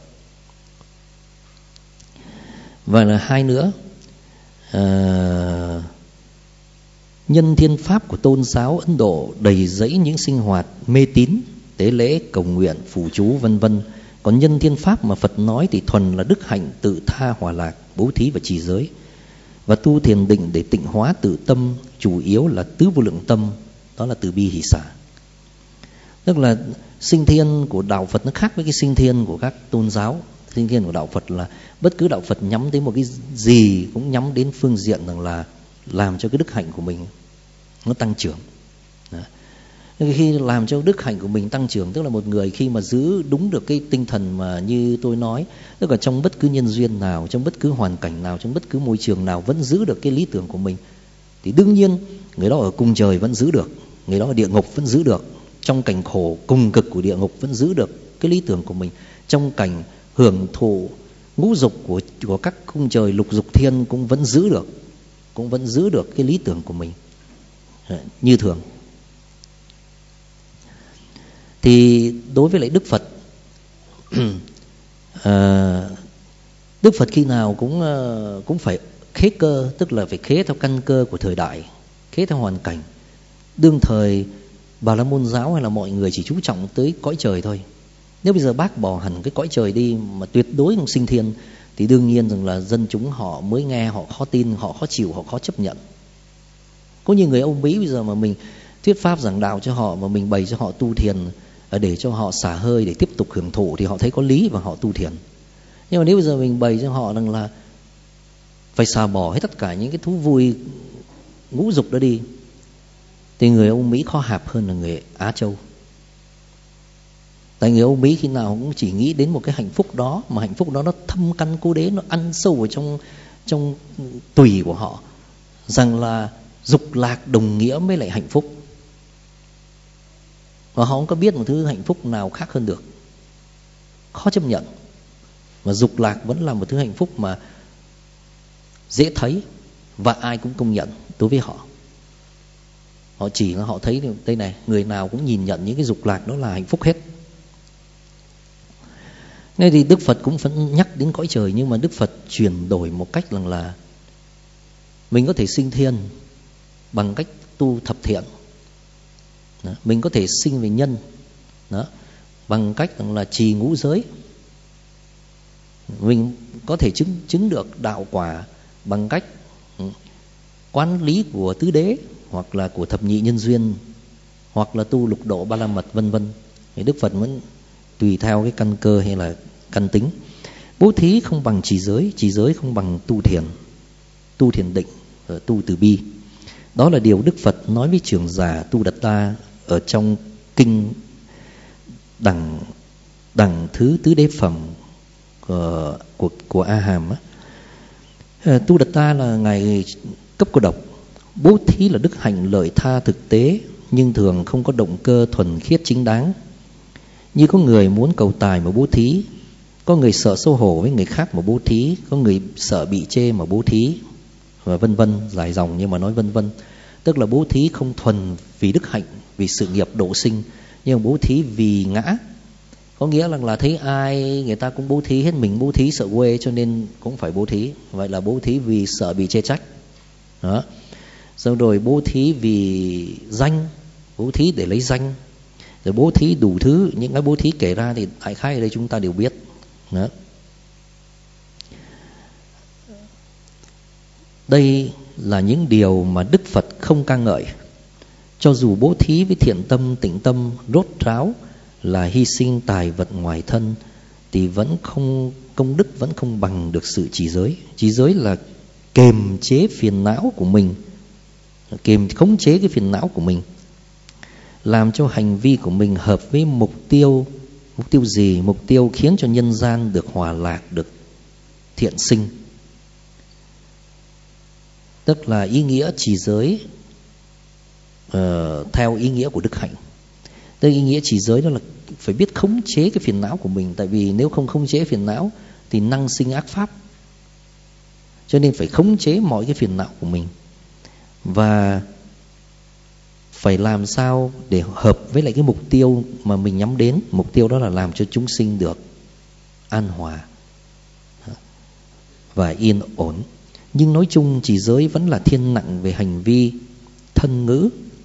Và là hai nữa, à, nhân thiên pháp của tôn giáo Ấn Độ đầy dẫy những sinh hoạt mê tín, tế lễ, cầu nguyện, phù chú vân vân. Còn nhân thiên pháp mà Phật nói thì thuần là đức hạnh tự tha hòa lạc, bố thí và trì giới. Và tu thiền định để tịnh hóa tự tâm, chủ yếu là tứ vô lượng tâm, đó là từ bi hỷ xả. Tức là sinh thiên của đạo Phật nó khác với cái sinh thiên của các tôn giáo. Sinh thiên của đạo Phật là bất cứ đạo Phật nhắm đến một cái gì cũng nhắm đến phương diện rằng là làm cho cái đức hạnh của mình nó tăng trưởng. Đó. Khi làm cho đức hạnh của mình tăng trưởng, tức là một người khi mà giữ đúng được cái tinh thần mà như tôi nói, tức là trong bất cứ nhân duyên nào, trong bất cứ hoàn cảnh nào, trong bất cứ môi trường nào vẫn giữ được cái lý tưởng của mình, thì đương nhiên người đó ở cung trời vẫn giữ được, người đó ở địa ngục vẫn giữ được, trong cảnh khổ cùng cực của địa ngục vẫn giữ được cái lý tưởng của mình, trong cảnh hưởng thụ ngũ dục của của các cung trời lục dục thiên cũng vẫn giữ được, cũng vẫn giữ được cái lý tưởng của mình như thường. Thì đối với lại Đức Phật, à, Đức Phật khi nào cũng cũng phải khế cơ, tức là phải khế theo căn cơ của thời đại, khế theo hoàn cảnh. Đương thời Bà La Môn giáo hay là mọi người chỉ chú trọng tới cõi trời thôi. Nếu bây giờ bác bỏ hẳn cái cõi trời đi mà tuyệt đối không sinh thiên, thì đương nhiên rằng là dân chúng họ mới nghe, họ khó tin, họ khó chịu, họ khó chấp nhận. Có nhiều người Âu Mỹ bây giờ mà mình thuyết pháp giảng đạo cho họ, mà mình bày cho họ tu thiền để cho họ xả hơi, để tiếp tục hưởng thụ, thì họ thấy có lý và họ tu thiền. Nhưng mà nếu bây giờ mình bày cho họ rằng là phải xả bỏ hết tất cả những cái thú vui ngũ dục đó đi, thì người Âu Mỹ khó hạp hơn là người Á Châu. Tại người Âu Mỹ khi nào cũng chỉ nghĩ đến một cái hạnh phúc đó, mà hạnh phúc đó nó thâm căn cố đế, nó ăn sâu vào trong trong tùy của họ, rằng là dục lạc đồng nghĩa với lại hạnh phúc. Và họ không có biết một thứ hạnh phúc nào khác hơn được, khó chấp nhận. Mà dục lạc vẫn là một thứ hạnh phúc mà dễ thấy và ai cũng công nhận đối với họ. Họ chỉ là họ thấy đây này, người nào cũng nhìn nhận những cái dục lạc đó là hạnh phúc hết. Nên thì Đức Phật cũng vẫn nhắc đến cõi trời, nhưng mà Đức Phật chuyển đổi một cách rằng là mình có thể sinh thiên bằng cách tu thập thiện. Đó. Mình có thể sinh về nhân đó, bằng cách rằng là trì ngũ giới. Mình có thể chứng, chứng được đạo quả bằng cách quán lý của tứ đế, hoặc là của thập nhị nhân duyên, hoặc là tu lục độ ba la mật vân vân. Thì Đức Phật vẫn tùy theo cái căn cơ hay là căn tính. Bố thí không bằng trì giới, trì giới không bằng tu thiền, tu thiền định, tu từ bi. Đó là điều Đức Phật nói với trưởng giả Tu Đạt Ta ở trong kinh đẳng đẳng thứ tứ đế phẩm của của, của A Hàm á. Tu Đạt Ta là ngài cấp cô độc. Bố thí là đức hạnh lợi tha thực tế, nhưng thường không có động cơ thuần khiết chính đáng. Như có người muốn cầu tài mà bố thí, có người sợ xấu hổ với người khác mà bố thí, có người sợ bị chê mà bố thí, và vân vân, dài dòng nhưng mà nói vân vân. Tức là bố thí không thuần vì đức hạnh, vì sự nghiệp độ sinh, nhưng bố thí vì ngã. Có nghĩa là, là thấy ai người ta cũng bố thí hết, mình bố thí sợ quê cho nên cũng phải bố thí. Vậy là bố thí vì sợ bị chê trách. Đó. Xong rồi bố thí vì danh, bố thí để lấy danh, rồi bố thí đủ thứ. Những cái bố thí kể ra thì đại khái ở đây chúng ta đều biết. Đó. Đây là những điều mà Đức Phật không ca ngợi. Cho dù bố thí với thiện tâm, tịnh tâm, rốt ráo là hy sinh tài vật ngoài thân, thì vẫn không, công đức vẫn không bằng được sự trì giới. Trì giới là kiềm chế phiền não của mình, kiềm khống chế cái phiền não của mình, làm cho hành vi của mình hợp với mục tiêu. Mục tiêu gì? Mục tiêu khiến cho nhân gian được hòa lạc, được thiện sinh. tức là ý nghĩa trì giới uh, theo ý nghĩa của đức hạnh. Tức ý nghĩa trì giới đó là phải biết khống chế cái phiền não của mình, tại vì nếu không khống chế phiền não thì năng sinh ác pháp. Cho nên phải khống chế mọi cái phiền não của mình, và phải làm sao để hợp với lại cái mục tiêu mà mình nhắm đến. Mục tiêu đó là làm cho chúng sinh được an hòa và yên ổn. Nhưng nói chung trì giới vẫn là thiên nặng về hành vi thân ngữ,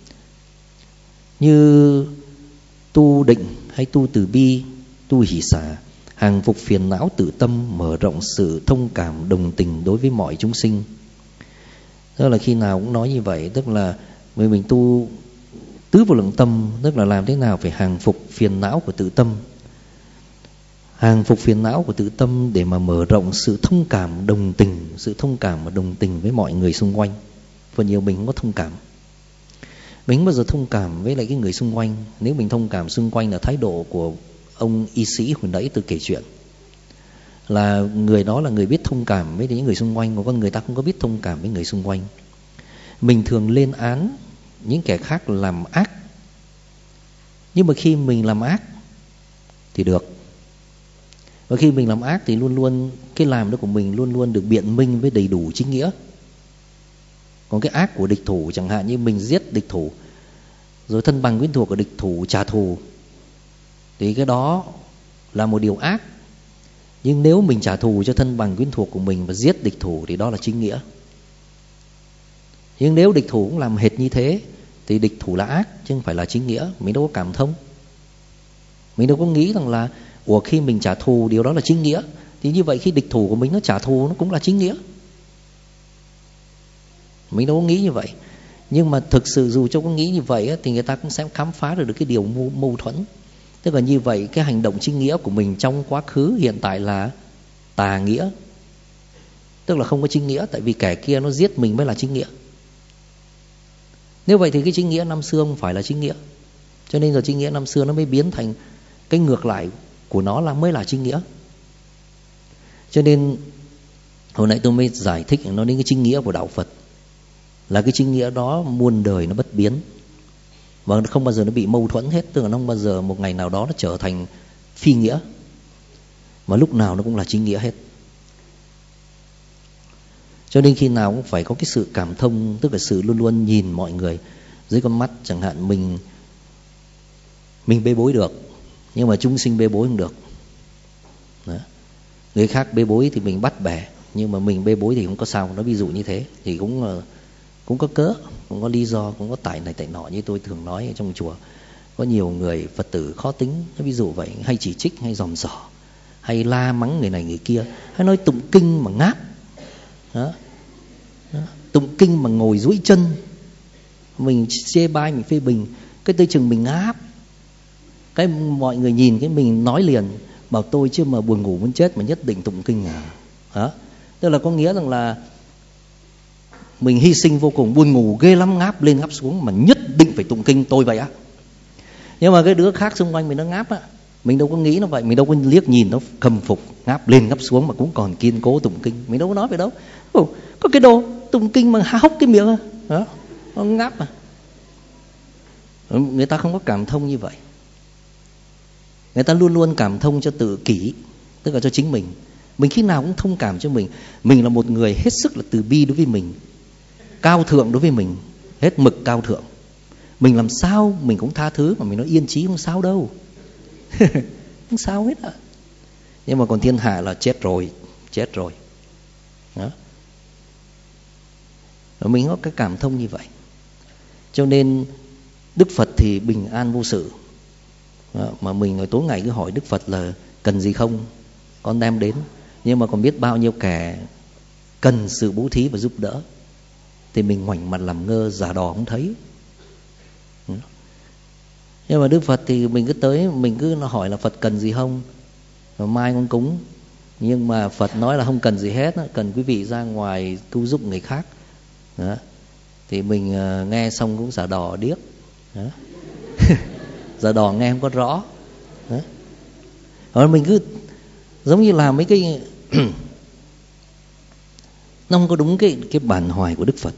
như tu định hay tu từ bi, tu hỷ xả, hàng phục phiền não tự tâm, mở rộng sự thông cảm đồng tình đối với mọi chúng sinh. Tức là khi nào cũng nói như vậy, tức là mình, mình tu tứ vô lượng tâm, tức là làm thế nào phải hàng phục phiền não của tự tâm. Hàng phục phiền não của tự tâm để mà mở rộng sự thông cảm đồng tình, sự thông cảm và đồng tình với mọi người xung quanh. Phần nhiều mình không có thông cảm, mình không bao giờ thông cảm với lại cái người xung quanh. Nếu mình thông cảm xung quanh là thái độ của ông y sĩ hồi nãy tôi kể chuyện, là người đó là người biết thông cảm với những người xung quanh, còn con người ta không có biết thông cảm với người xung quanh. Mình thường lên án những kẻ khác làm ác, nhưng mà khi mình làm ác thì được. Và khi mình làm ác thì luôn luôn cái làm đó của mình luôn luôn được biện minh với đầy đủ chính nghĩa. Còn cái ác của địch thủ, chẳng hạn như mình giết địch thủ rồi thân bằng quyến thuộc của địch thủ trả thù, thì cái đó là một điều ác. Nhưng nếu mình trả thù cho thân bằng quyến thuộc của mình và giết địch thủ thì đó là chính nghĩa. Nhưng nếu địch thủ cũng làm hệt như thế thì địch thủ là ác chứ không phải là chính nghĩa. Mình đâu có cảm thông, mình đâu có nghĩ rằng là ủa khi mình trả thù điều đó là chính nghĩa, thì như vậy khi địch thủ của mình nó trả thù nó cũng là chính nghĩa. Mình đâu có nghĩ như vậy. Nhưng mà thực sự dù cho có nghĩ như vậy á, thì người ta cũng sẽ khám phá được cái điều mâu, mâu thuẫn. Tức là như vậy cái hành động chính nghĩa của mình trong quá khứ hiện tại là tà nghĩa, tức là không có chính nghĩa, tại vì kẻ kia nó giết mình mới là chính nghĩa. Nếu vậy thì cái chính nghĩa năm xưa không phải là chính nghĩa, cho nên rồi chính nghĩa năm xưa nó mới biến thành cái ngược lại của nó là mới là chính nghĩa. Cho nên hồi nãy tôi mới giải thích nó đến cái chính nghĩa của đạo Phật là cái chính nghĩa đó muôn đời nó bất biến và không bao giờ nó bị mâu thuẫn hết. Tức là nó không bao giờ một ngày nào đó nó trở thành phi nghĩa, mà lúc nào nó cũng là chính nghĩa hết. Cho nên khi nào cũng phải có cái sự cảm thông, tức là sự luôn luôn nhìn mọi người dưới con mắt. Chẳng hạn mình mình bê bối được, nhưng mà chúng sinh bê bối không được. Đó. Người khác bê bối thì mình bắt bẻ, nhưng mà mình bê bối thì không có sao. Nó ví dụ như thế thì cũng cũng có cớ, cũng có lý do, cũng có tại này tại nọ. Như tôi thường nói ở trong chùa, có nhiều người Phật tử khó tính, ví dụ vậy, hay chỉ trích, hay dòm dỏ, hay la mắng người này người kia, hay nói tụng kinh mà ngáp. Đó. Đó. Tụng kinh mà ngồi duỗi chân, mình chê bai, mình phê bình, cái tới chừng mình ngáp, cái mọi người nhìn cái mình nói liền, bảo tôi chứ mà buồn ngủ muốn chết mà nhất định tụng kinh à. Đó. Tức là có nghĩa rằng là mình hy sinh vô cùng, buồn ngủ ghê lắm, ngáp lên ngáp xuống mà nhất định phải tụng kinh, tôi vậy á. Nhưng mà cái đứa khác xung quanh mình nó ngáp á, mình đâu có nghĩ nó vậy, mình đâu có liếc nhìn nó khâm phục, ngáp lên ngáp xuống mà cũng còn kiên cố tụng kinh, mình đâu có nói vậy đâu. Ồ, có cái đồ tụng kinh mà há hốc cái miệng à, đó, nó ngáp à. Người ta không có cảm thông như vậy. Người ta luôn luôn cảm thông cho tự kỷ, tức là cho chính mình. Mình khi nào cũng thông cảm cho mình. Mình là một người hết sức là từ bi đối với mình, cao thượng đối với mình, hết mực cao thượng. Mình làm sao mình cũng tha thứ, mà mình nói yên trí không sao đâu. Không sao hết ạ. Nhưng mà còn thiên hạ là chết rồi, chết rồi. Đó. Và mình có cái cảm thông như vậy. Cho nên Đức Phật thì bình an vô sự. Đó. Mà mình tối ngày cứ hỏi Đức Phật là cần gì không, con đem đến. Nhưng mà còn biết bao nhiêu kẻ cần sự bố thí và giúp đỡ thì mình ngoảnh mặt làm ngơ, giả đò không thấy. Nhưng mà Đức Phật thì mình cứ tới, mình cứ hỏi là Phật cần gì không, rồi mai con cúng. Nhưng mà Phật nói là không cần gì hết, cần quý vị ra ngoài cứu giúp người khác. Đó. Thì mình uh, nghe xong cũng giả đò điếc. Đó. Giả đò nghe không có rõ. Đó. Rồi mình cứ giống như là mấy cái Nó không có đúng cái cái bản hoài của Đức Phật.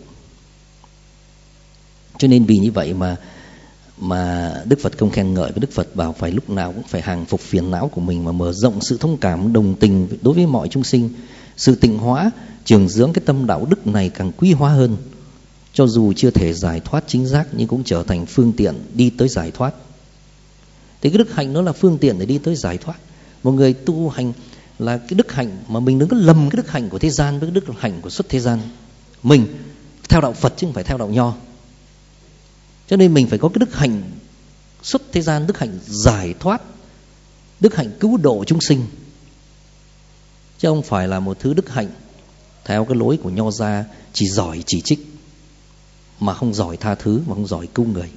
Cho nên vì như vậy mà mà Đức Phật không khen ngợi, với Đức Phật bảo phải lúc nào cũng phải hàng phục phiền não của mình mà mở rộng sự thông cảm, đồng tình đối với mọi chúng sinh. Sự tịnh hóa, trường dưỡng cái tâm đạo đức này càng quý hóa hơn. Cho dù chưa thể giải thoát chính xác nhưng cũng trở thành phương tiện đi tới giải thoát. Thì cái đức hạnh nó là phương tiện để đi tới giải thoát. Một người tu hành là cái đức hạnh mà mình đừng có lầm cái đức hạnh của thế gian với cái đức hạnh của xuất thế gian. Mình theo đạo Phật chứ không phải theo đạo Nho. Cho nên mình phải có cái đức hạnh xuất thế gian, đức hạnh giải thoát, đức hạnh cứu độ chúng sinh, chứ không phải là một thứ đức hạnh theo cái lối của Nho gia chỉ giỏi chỉ trích mà không giỏi tha thứ, mà không giỏi cứu người.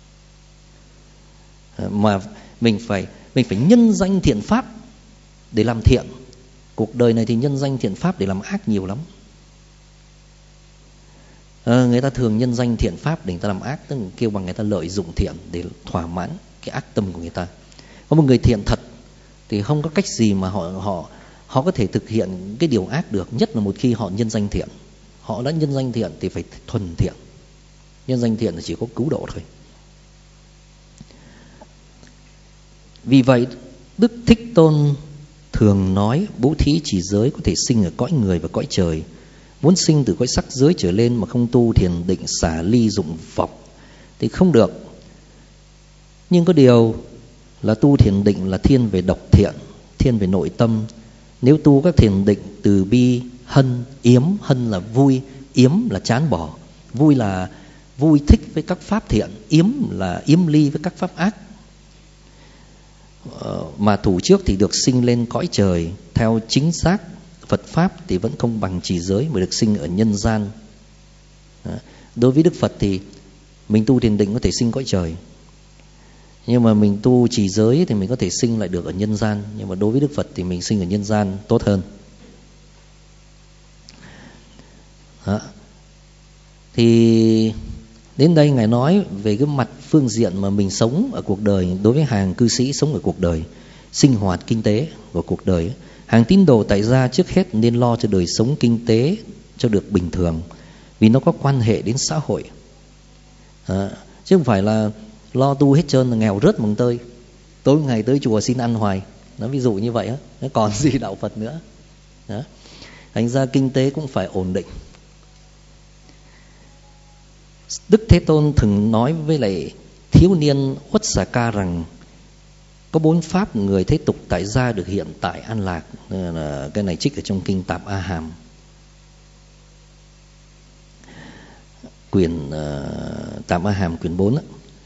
Mà mình phải mình phải nhân danh thiện pháp để làm thiện. Cuộc đời này thì nhân danh thiện pháp để làm ác nhiều lắm. À, người ta thường nhân danh thiện pháp để người ta làm ác, tức là kêu bằng người ta lợi dụng thiện để thỏa mãn cái ác tâm của người ta. Có một người thiện thật thì không có cách gì mà họ họ họ có thể thực hiện cái điều ác được, nhất là một khi họ nhân danh thiện. Họ đã nhân danh thiện thì phải thuần thiện. Nhân danh thiện là chỉ có cứu độ thôi. Vì vậy Đức Thích Tôn thường nói bố thí trì giới có thể sinh ở cõi người và cõi trời. Muốn sinh từ cõi sắc giới trở lên mà không tu thiền định xả ly dụng vọng thì không được. Nhưng có điều là tu thiền định là thiên về độc thiện, thiên về nội tâm. Nếu tu các thiền định từ bi, hân, yếm, hân là vui, yếm là chán bỏ. Vui là vui thích với các pháp thiện, yếm là yếm ly với các pháp ác. Mà thủ trước thì được sinh lên cõi trời theo chính xác Phật Pháp thì vẫn không bằng trì giới mà được sinh ở nhân gian. Đối với Đức Phật thì mình tu thiền định có thể sinh cõi trời, nhưng mà mình tu trì giới thì mình có thể sinh lại được ở nhân gian. Nhưng mà đối với Đức Phật thì mình sinh ở nhân gian tốt hơn. Đó. Thì đến đây Ngài nói về cái mặt phương diện mà mình sống ở cuộc đời. Đối với hàng cư sĩ sống ở cuộc đời, sinh hoạt kinh tế của cuộc đời, hàng tín đồ tại gia trước hết nên lo cho đời sống kinh tế cho được bình thường, vì nó có quan hệ đến xã hội. À, chứ không phải là lo tu hết trơn là nghèo rớt mồng tơi, tối ngày tới chùa xin ăn hoài. Nó ví dụ như vậy á, nó còn gì đạo Phật nữa. Đó. Thành ra kinh tế cũng phải ổn định. Đức Thế Tôn thường nói với lại thiếu niên Ussaka rằng có bốn pháp người thế tục tại gia được hiện tại an lạc. Cái này trích ở trong kinh Tạp A Hàm, quyển uh, Tạp A Hàm quyển bốn.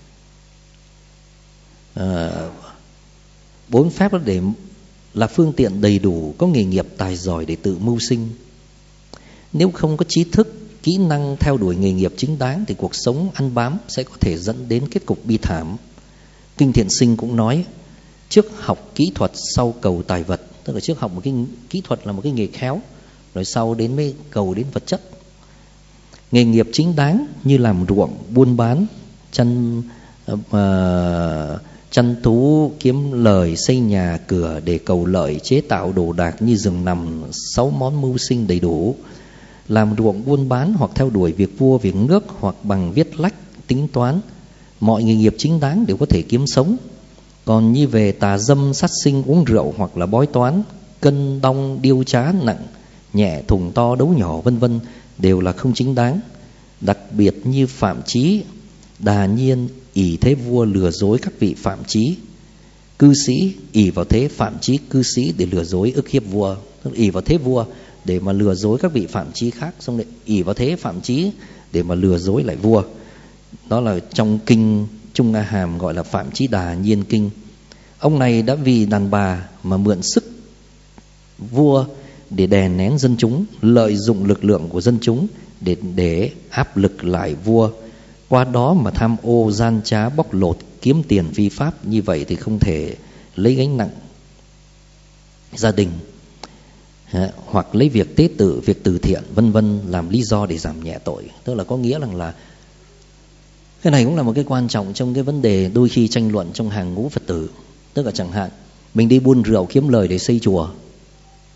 Uh, bốn pháp đó để là phương tiện đầy đủ, có nghề nghiệp tài giỏi để tự mưu sinh. Nếu không có trí thức, kỹ năng theo đuổi nghề nghiệp chính đáng thì cuộc sống ăn bám sẽ có thể dẫn đến kết cục bi thảm. Kinh Thiện Sinh cũng nói, trước học kỹ thuật sau cầu tài vật. Tức là trước học một cái kỹ thuật là một cái nghề khéo, rồi sau đến mới cầu đến vật chất. Nghề nghiệp chính đáng như làm ruộng, buôn bán, chăn uh, chăn thú, kiếm lời, xây nhà cửa để cầu lợi, chế tạo đồ đạc như giường nằm, sáu món mưu sinh đầy đủ. Làm ruộng buôn bán hoặc theo đuổi việc vua việc nước, hoặc bằng viết lách tính toán, mọi nghề nghiệp chính đáng đều có thể kiếm sống. Còn như về tà dâm, sát sinh, uống rượu hoặc là bói toán, cân đong điêu trá, nặng nhẹ, thùng to đấu nhỏ vân vân đều là không chính đáng. Đặc biệt như phạm chí, đà nhiên ỷ thế vua lừa dối các vị phạm chí, cư sĩ ỷ vào thế phạm chí cư sĩ để lừa dối ức hiếp vua. Ỷ vào thế vua để mà lừa dối các vị phạm chí khác, xong lại ỷ vào thế phạm chí để mà lừa dối lại vua. Đó là trong kinh Trung A Hàm gọi là Phạm Chí Đà Nhiên Kinh. Ông này đã vì đàn bà mà mượn sức vua để đè nén dân chúng, lợi dụng lực lượng của dân chúng để, để áp lực lại vua. Qua đó mà tham ô, gian trá, bóc lột, kiếm tiền vi pháp. Như vậy thì không thể lấy gánh nặng gia đình, hoặc lấy việc tế tự, việc từ thiện vân vân làm lý do để giảm nhẹ tội. Tức là có nghĩa rằng là cái này cũng là một cái quan trọng trong cái vấn đề đôi khi tranh luận trong hàng ngũ Phật tử. Tức là chẳng hạn mình đi buôn rượu kiếm lời để xây chùa,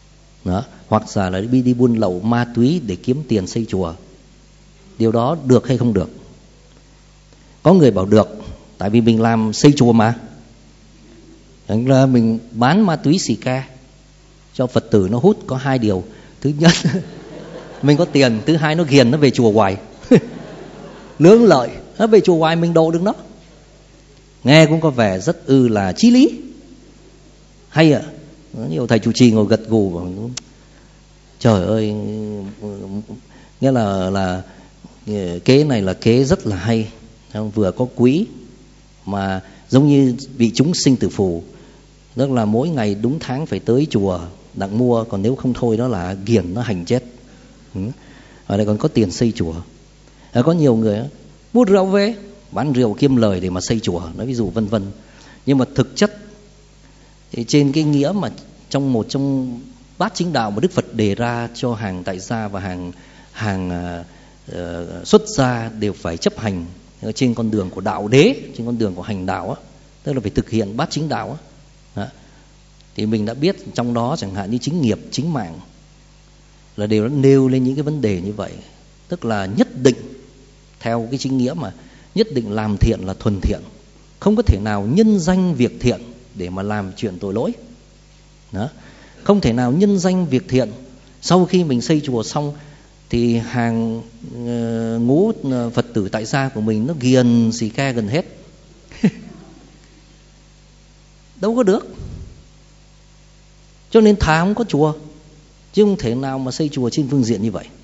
đó, hoặc là đi đi buôn lậu ma túy để kiếm tiền xây chùa. Điều đó được hay không được? Có người bảo được, tại vì mình làm xây chùa mà. Thành ra mình bán ma túy xì ke cho Phật tử nó hút, có hai điều. Thứ nhất, mình có tiền. Thứ hai, nó ghiền, nó về chùa hoài. Lưỡng lợi, nó về chùa hoài mình độ được nó. Nghe cũng có vẻ rất ư là chí lý. Hay ạ. À? Nhiều thầy chủ trì ngồi gật gù. Trời ơi, nghĩa là là kế này là kế rất là hay. Vừa có quý mà giống như vị chúng sinh tử phù, tức là mỗi ngày đúng tháng phải tới chùa đặng mua, còn nếu không thôi đó là ghiền, nó hành chết. Ừ. Ở đây còn có tiền xây chùa. À, có nhiều người mua rượu về bán rượu kiếm lời để mà xây chùa, nói ví dụ vân vân. Nhưng mà thực chất thì trên cái nghĩa mà trong một trong bát chính đạo mà Đức Phật đề ra cho hàng tại gia và hàng hàng uh, xuất gia đều phải chấp hành trên con đường của đạo đế, trên con đường của hành đạo á, tức là phải thực hiện bát chính đạo á. Thì mình đã biết trong đó chẳng hạn như chính nghiệp, chính mạng là đều đã nêu lên những cái vấn đề như vậy. Tức là nhất định theo cái chính nghĩa mà nhất định làm thiện là thuần thiện, không có thể nào nhân danh việc thiện để mà làm chuyện tội lỗi. Đó. Không thể nào nhân danh việc thiện. Sau khi mình xây chùa xong thì hàng uh, ngũ uh, Phật tử tại gia của mình nó ghiền xì ke gần hết. Đâu có được. Cho nên thà không có chùa, chứ không thể nào mà xây chùa trên phương diện như vậy.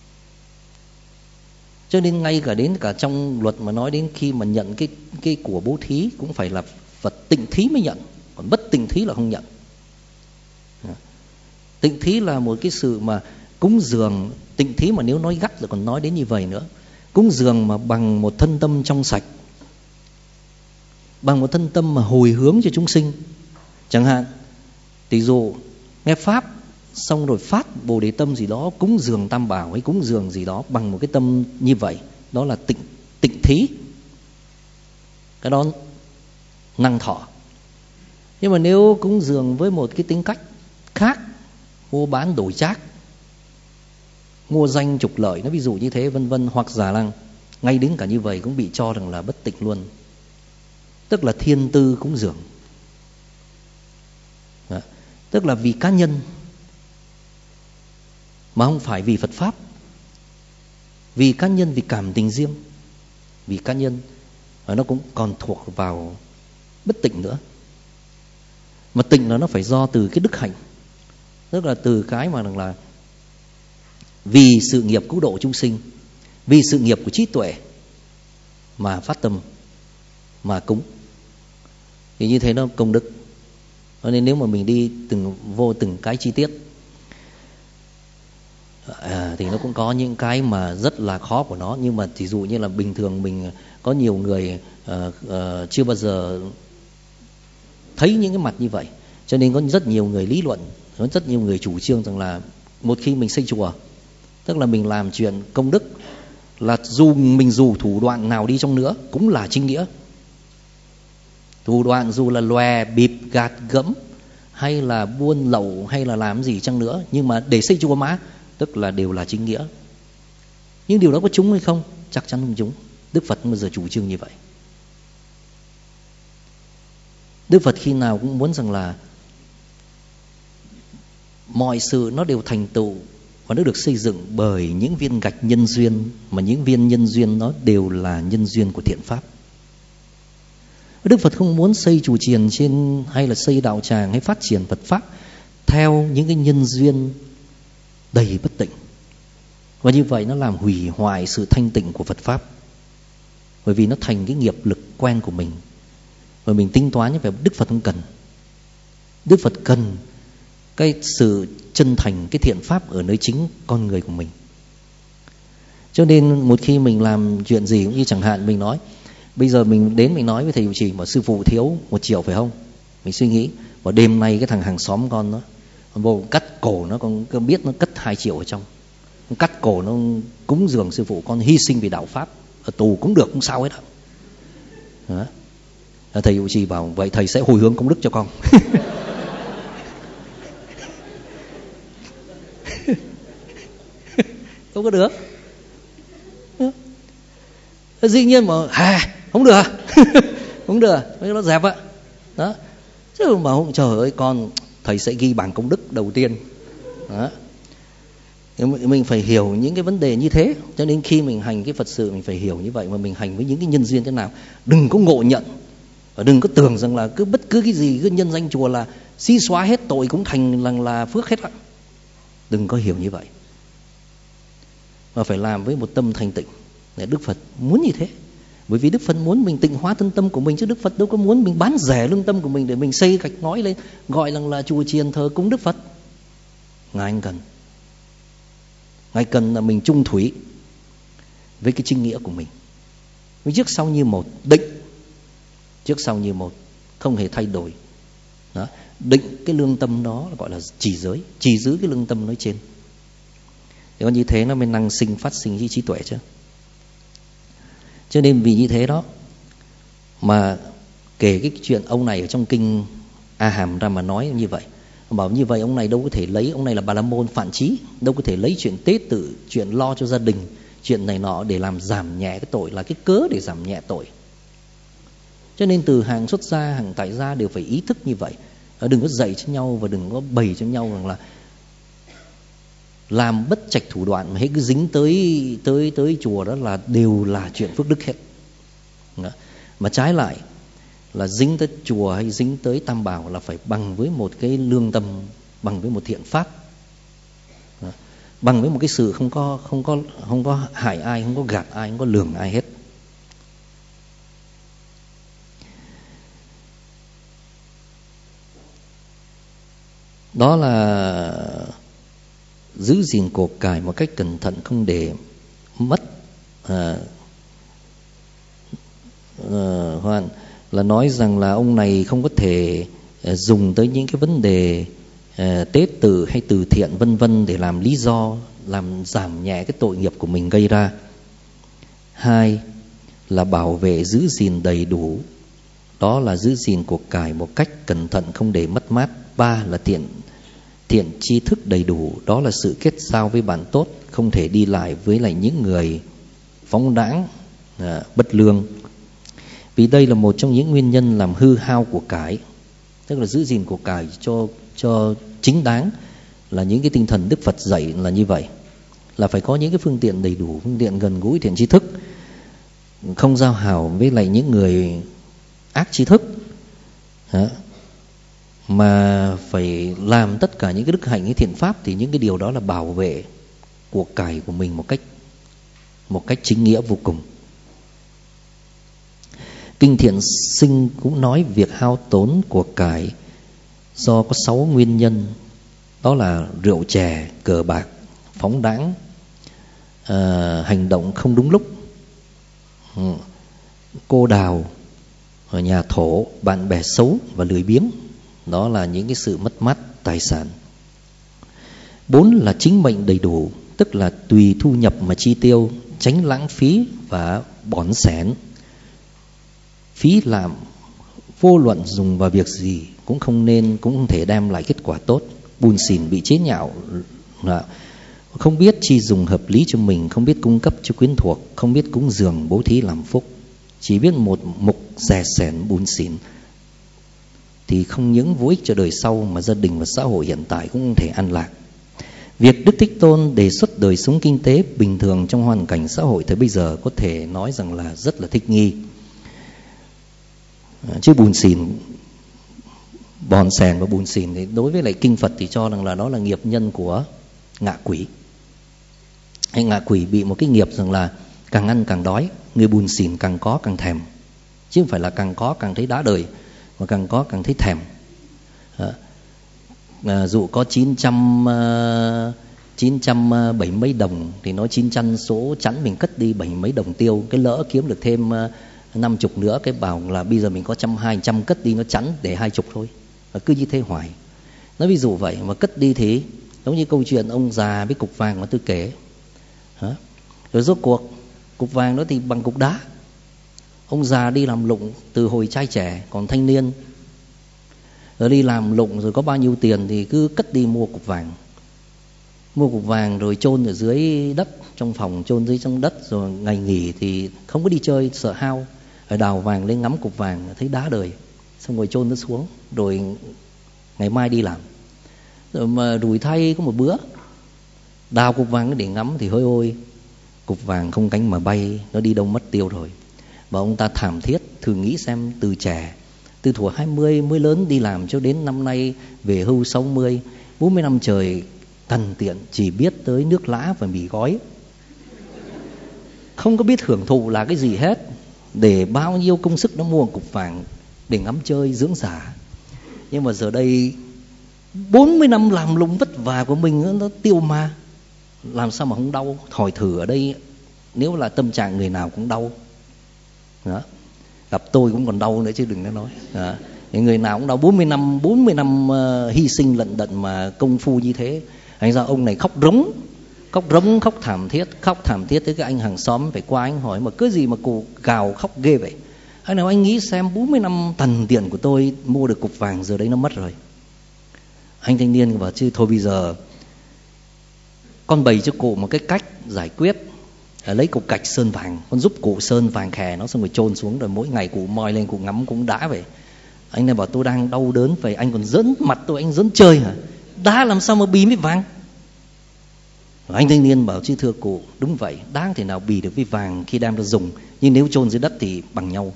Cho nên ngay cả đến cả trong luật mà nói đến khi mà nhận cái cái của bố thí cũng phải là vật tịnh thí mới nhận, còn bất tịnh thí là không nhận. Tịnh thí là một cái sự mà cúng dường. Tịnh thí mà nếu nói gắt là còn nói đến như vậy nữa. Cúng dường mà bằng một thân tâm trong sạch, bằng một thân tâm mà hồi hướng cho chúng sinh. Chẳng hạn tỷ dụ nghe pháp xong rồi phát bồ đề tâm gì đó, cúng dường tam bảo hay cúng dường gì đó bằng một cái tâm như vậy, đó là tịnh tịnh thí. Cái đó năng thọ. Nhưng mà nếu cúng dường với một cái tính cách khác, mua bán đổi trác, mua danh trục lợi, nó ví dụ như thế vân vân, hoặc giả lăng, ngay đến cả như vậy cũng bị cho rằng là bất tịnh luôn. Tức là thiên tư cúng dường. Đó. Tức là vì cá nhân mà không phải vì Phật pháp. Vì cá nhân, vì cảm tình riêng, vì cá nhân, và nó cũng còn thuộc vào bất tịnh nữa. Mà tịnh là nó phải do từ cái đức hạnh, tức là từ cái mà là vì sự nghiệp cứu độ chúng sinh, vì sự nghiệp của trí tuệ mà phát tâm mà cúng, thì như thế nó công đức. Cho nên nếu mà mình đi từng vô từng cái chi tiết à, thì nó cũng có những cái mà rất là khó của nó. Nhưng mà ví dụ như là bình thường mình có nhiều người uh, uh, chưa bao giờ thấy những cái mặt như vậy, cho nên có rất nhiều người lý luận, có rất nhiều người chủ trương rằng là một khi mình xây chùa, tức là mình làm chuyện công đức, là dù mình dù thủ đoạn nào đi chăng nữa cũng là chính nghĩa. Thủ đoạn dù là lòe bịp gạt gẫm hay là buôn lậu hay là làm gì chăng nữa, nhưng mà để xây chùa mà, tức là đều là chính nghĩa. Nhưng điều đó có trúng hay không? Chắc chắn không trúng. Đức Phật không bao giờ chủ trương như vậy. Đức Phật khi nào cũng muốn rằng là mọi sự nó đều thành tựu và nó được xây dựng bởi những viên gạch nhân duyên, mà những viên nhân duyên đó đều là nhân duyên của thiện pháp. Đức Phật không muốn xây chùa chiền trên hay là xây đạo tràng hay phát triển Phật pháp theo những cái nhân duyên đầy bất tịnh, và như vậy nó làm hủy hoại sự thanh tịnh của Phật pháp, bởi vì nó thành cái nghiệp lực quen của mình, và mình tính toán như vậy. Đức Phật không cần. Đức Phật cần cái sự chân thành, cái thiện pháp ở nơi chính con người của mình. Cho nên một khi mình làm chuyện gì cũng như chẳng hạn mình nói, bây giờ mình đến mình nói với thầy trụ trì mà sư phụ thiếu một triệu phải không? Mình suy nghĩ, và đêm nay cái thằng hàng xóm con nó vô cắt cổ nó, con biết nó cất hai triệu ở trong, nó cắt cổ nó cúng dường sư phụ, con hy sinh vì đạo pháp, ở tù cũng được, không sao hết đó. Thầy trụ trì bảo vậy thầy sẽ hồi hướng công đức cho con. không có được. Dĩ nhiên mà à, không được. Không được, nó dẹp ạ. Đó. Chứ mà không, trời ơi con, thầy sẽ ghi bảng công đức đầu tiên. Đó. Mình phải hiểu những cái vấn đề như thế. Cho nên khi mình hành cái Phật sự mình phải hiểu như vậy, mà mình hành với những cái nhân duyên thế nào. Đừng có ngộ nhận, và đừng có tưởng rằng là cứ bất cứ cái gì cứ nhân danh chùa là xí xóa hết tội cũng thành là, là phước hết ạ. Đừng có hiểu như vậy, mà phải làm với một tâm thanh tịnh. Để Đức Phật muốn như thế. Bởi vì Đức Phật muốn mình tịnh hóa thân tâm của mình, chứ Đức Phật đâu có muốn mình bán rẻ lương tâm của mình để mình xây gạch ngói lên gọi rằng là chùa chiền thờ cúng Đức Phật. Ngài anh cần Ngài cần là mình chung thủy với cái chính nghĩa của mình, với trước sau như một, định trước sau như một, không hề thay đổi. Đó. Định cái lương tâm đó gọi là trì giới, trì giữ cái lương tâm nói trên. Thì còn như thế nó mới năng sinh phát sinh với trí tuệ chứ. Cho nên vì như thế đó mà kể cái chuyện ông này ở trong kinh A Hàm ra mà nói như vậy. Bảo như vậy ông này đâu có thể lấy, ông này là Bà La Môn Phạn Trí, đâu có thể lấy chuyện tế tự, chuyện lo cho gia đình, chuyện này nọ để làm giảm nhẹ cái tội, là cái cớ để giảm nhẹ tội. Cho nên từ hàng xuất gia, hàng tại gia đều phải ý thức như vậy. Đừng có dạy cho nhau và đừng có bày cho nhau rằng là làm bất trạch thủ đoạn mà hết cứ dính tới tới tới chùa đó là đều là chuyện phước đức hết. Đó. Mà trái lại là dính tới chùa hay dính tới Tam Bảo là phải bằng với một cái lương tâm, bằng với một thiện pháp. Đó. Bằng với một cái sự không có không có không có hại ai, không có gạt ai, không có lường ai hết. Đó là giữ gìn của cải một cách cẩn thận, không để mất. À, à, Hoan là nói rằng là ông này không có thể à, dùng tới những cái vấn đề à, tế tự hay từ thiện vân vân để làm lý do, làm giảm nhẹ cái tội nghiệp của mình gây ra. Hai là bảo vệ giữ gìn đầy đủ, đó là giữ gìn của cải một cách cẩn thận, không để mất mát. Ba là thiện thiện tri thức đầy đủ, đó là sự kết giao với bạn tốt, không thể đi lại với lại những người phóng đãng, à, bất lương. Vì đây là một trong những nguyên nhân làm hư hao của cải. Tức là giữ gìn của cải cho cho chính đáng là những cái tinh thần Đức Phật dạy là như vậy, là phải có những cái phương tiện đầy đủ, phương tiện gần gũi, thiện tri thức, không giao hảo với lại những người ác tri thức. Đó. Mà phải làm tất cả những cái đức hạnh, cái thiện pháp, thì những cái điều đó là bảo vệ của cải của mình một cách một cách chính nghĩa vô cùng. Kinh Thiện Sinh cũng nói việc hao tốn của cải do có sáu nguyên nhân, đó là rượu chè, cờ bạc, phóng đãng, à, hành động không đúng lúc, cô đào, nhà thổ, bạn bè xấu và lười biếng. Đó là những cái sự mất mát tài sản. Bốn là chính mệnh đầy đủ, tức là tùy thu nhập mà chi tiêu, tránh lãng phí và bón xén. Phí làm vô luận dùng vào việc gì cũng không nên, cũng không thể đem lại kết quả tốt. Bùn xỉn bị chế nhạo, không biết chi dùng hợp lý cho mình, không biết cung cấp cho quyến thuộc, không biết cúng dường bố thí làm phúc, chỉ biết một mục rè sẻn bùn xỉn, thì không những vô ích cho đời sau mà gia đình và xã hội hiện tại cũng không thể an lạc. Việc Đức Thích Tôn đề xuất đời sống kinh tế bình thường trong hoàn cảnh xã hội thời bây giờ có thể nói rằng là rất là thích nghi. Chứ bùn xỉn, bòn xèn và bùn xỉn thì đối với lại kinh Phật thì cho rằng là đó là nghiệp nhân của ngạ quỷ. Hay ngạ quỷ bị một cái nghiệp rằng là càng ăn càng đói, người bùn xỉn càng có càng thèm, chứ không phải là càng có càng thấy đã đời, mà càng có càng thấy thèm. À, dụ có chín trăm chín trăm bảy mấy đồng thì nói chín trăm số chẵn mình cất đi bảy mấy đồng tiêu, cái lỡ kiếm được thêm năm chục nữa, cái bảo là bây giờ mình có trăm hai trăm cất đi nó chẵn để hai chục thôi, và cứ như thế hoài. Nói ví dụ vậy mà cất đi thì giống như câu chuyện ông già với cục vàng mà tôi kể. Hả? Rồi rốt cuộc cục vàng đó thì bằng cục đá. Ông già đi làm lụng từ hồi trai trẻ còn thanh niên, rồi đi làm lụng rồi có bao nhiêu tiền thì cứ cất đi mua cục vàng, mua cục vàng rồi chôn ở dưới đất, trong phòng, chôn dưới trong đất, rồi ngày nghỉ thì không có đi chơi sợ hao, rồi đào vàng lên ngắm cục vàng thấy đá đời, xong rồi chôn nó xuống, rồi ngày mai đi làm. Rồi mà rủi thay có một bữa đào cục vàng để ngắm thì hỡi ôi, cục vàng không cánh mà bay, nó đi đâu mất tiêu rồi. Và ông ta thảm thiết. Thử nghĩ xem, từ trẻ, từ thuở hai mươi mới lớn đi làm cho đến năm nay về hưu sáu mươi, bốn mươi năm trời tần tiện, chỉ biết tới nước lã và mì gói, không có biết hưởng thụ là cái gì hết. Để bao nhiêu công sức nó mua cục vàng để ngắm chơi dưỡng giả. Nhưng mà giờ đây bốn mươi năm làm lụng vất vả của mình nó tiêu ma, làm sao mà không đau. Hỏi thử ở đây nếu là tâm trạng người nào cũng đau đó. Gặp tôi cũng còn đau nữa chứ đừng có nói đó. Người nào cũng đau. bốn mươi năm bốn mươi năm uh, hy sinh lận đận mà công phu như thế. Thành ra ông này khóc rống, khóc rống, khóc thảm thiết, khóc thảm thiết tới cái anh hàng xóm phải qua anh hỏi mà cứ gì mà cụ gào khóc ghê vậy. Anh nào anh nghĩ xem, bốn mươi năm tần tiền của tôi mua được cục vàng giờ đây nó mất rồi. Anh thanh niên bảo chứ thôi bây giờ con bày cho cụ một cái cách giải quyết. Lấy cục gạch sơn vàng, con giúp cụ sơn vàng khè nó, xong rồi chôn xuống, rồi mỗi ngày cụ moi lên cụ ngắm cũng đã vậy. Anh này bảo tôi đang đau đớn vậy, anh còn giỡn mặt tôi, anh giỡn chơi hả? Đá làm sao mà bì với vàng? Rồi anh thanh niên bảo chứ thưa cụ, đúng vậy, đá thể nào bì được với vàng khi đem ra dùng, nhưng nếu chôn dưới đất thì bằng nhau.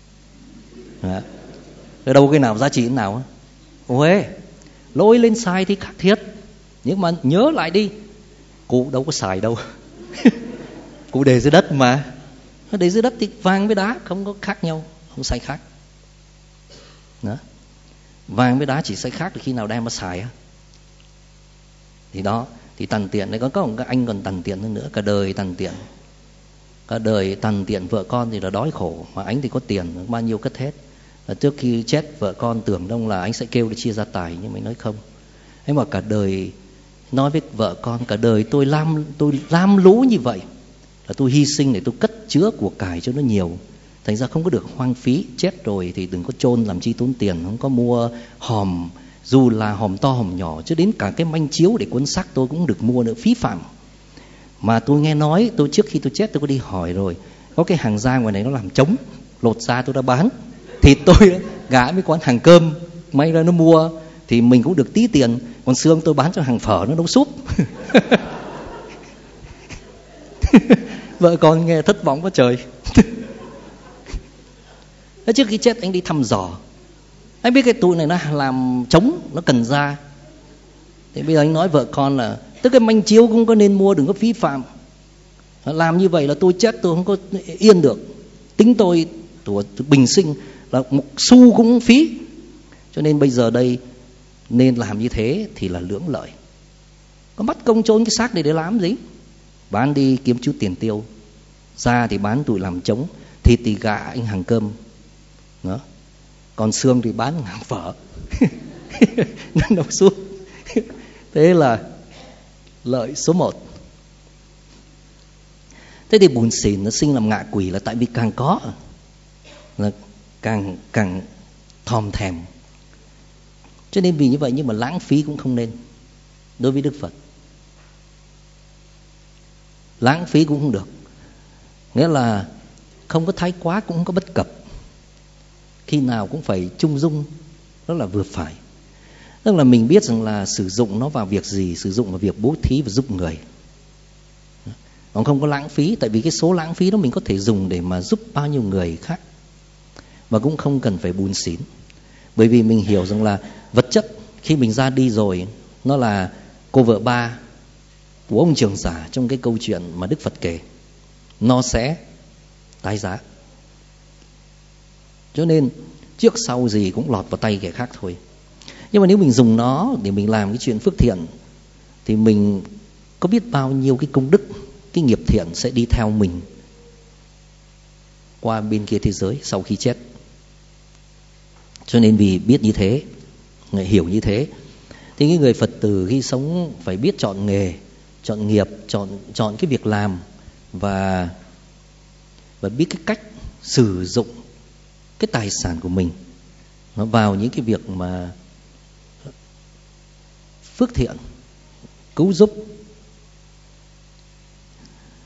Đó. Ở đâu cái nào giá trị cái nào? Ôi, lôi lên xài thì khác thiết, nhưng mà nhớ lại đi, cụ đâu có xài đâu. Cụ để dưới đất mà, nó để dưới đất thì vàng với đá không có khác nhau, không sai khác. Đó. Vàng với đá chỉ sai khác là khi nào đem mà xài á. Thì đó, thì tằn tiện đấy. Có có một cái anh còn tằn tiện hơn nữa, cả đời tằn tiện, cả đời tằn tiện. Vợ con thì là đói khổ, mà anh thì có tiền bao nhiêu cất hết. Và trước khi chết vợ con tưởng đông là anh sẽ kêu để chia gia tài, nhưng mà anh nói không. Anh bảo cả đời nói với vợ con, cả đời tôi lam tôi lam lũ như vậy là tôi hy sinh để tôi cất chứa của cải cho nó nhiều, thành ra không có được hoang phí. Chết rồi thì đừng có chôn làm chi tốn tiền, không có mua hòm, dù là hòm to hòm nhỏ, chứ đến cả cái manh chiếu để cuốn xác tôi cũng được mua nữa, phí phạm. Mà tôi nghe nói, tôi trước khi tôi chết tôi có đi hỏi rồi, có cái hàng da ngoài này nó làm trống, lột da tôi đã bán, thịt tôi gã mấy quán hàng cơm may ra nó mua thì mình cũng được tí tiền, còn xương tôi bán cho hàng phở nó nấu súp. Vợ con nghe thất vọng quá trời. Trước khi chết anh đi thăm dò, anh biết cái tụi này nó làm trống, nó cần da. Thì bây giờ anh nói vợ con là tức cái manh chiếu cũng có nên mua, đừng có phí phạm. Làm như vậy là tôi chết tôi không có yên được. Tính tôi tuổi bình sinh là một xu cũng phí. Cho nên bây giờ đây nên làm như thế thì là lưỡng lợi. Có bắt công trốn cái xác này để làm gì? Bán đi kiếm chút tiền tiêu. Da thì bán tụi làm trống, thịt thì gạ anh hàng cơm đó. Còn xương thì bán hàng phở. Nó nấu suốt. Thế là lợi số một. Thế thì bùn xỉn nó sinh làm ngạ quỷ là tại vì càng có là càng càng thòm thèm. Cho nên vì như vậy, nhưng mà lãng phí cũng không nên đối với Đức Phật. Lãng phí cũng không được, nghĩa là không có thái quá cũng không có bất cập, khi nào cũng phải trung dung, đó là vừa phải. Tức là mình biết rằng là sử dụng nó vào việc gì, sử dụng vào việc bố thí và giúp người, còn không có lãng phí. Tại vì cái số lãng phí đó mình có thể dùng để mà giúp bao nhiêu người khác, và cũng không cần phải bùn xỉn. Bởi vì mình hiểu rằng là vật chất khi mình ra đi rồi, nó là cô vợ ba của ông Trường Giả trong cái câu chuyện mà Đức Phật kể, nó sẽ tái giá. Cho nên trước sau gì cũng lọt vào tay kẻ khác thôi. Nhưng mà nếu mình dùng nó để mình làm cái chuyện phước thiện, thì mình có biết bao nhiêu cái công đức, cái nghiệp thiện sẽ đi theo mình qua bên kia thế giới sau khi chết. Cho nên vì biết như thế, hiểu như thế, thì cái người Phật tử khi sống phải biết chọn nghề, chọn nghiệp, chọn chọn cái việc làm, và và biết cái cách sử dụng cái tài sản của mình nó vào những cái việc mà phước thiện, cứu giúp.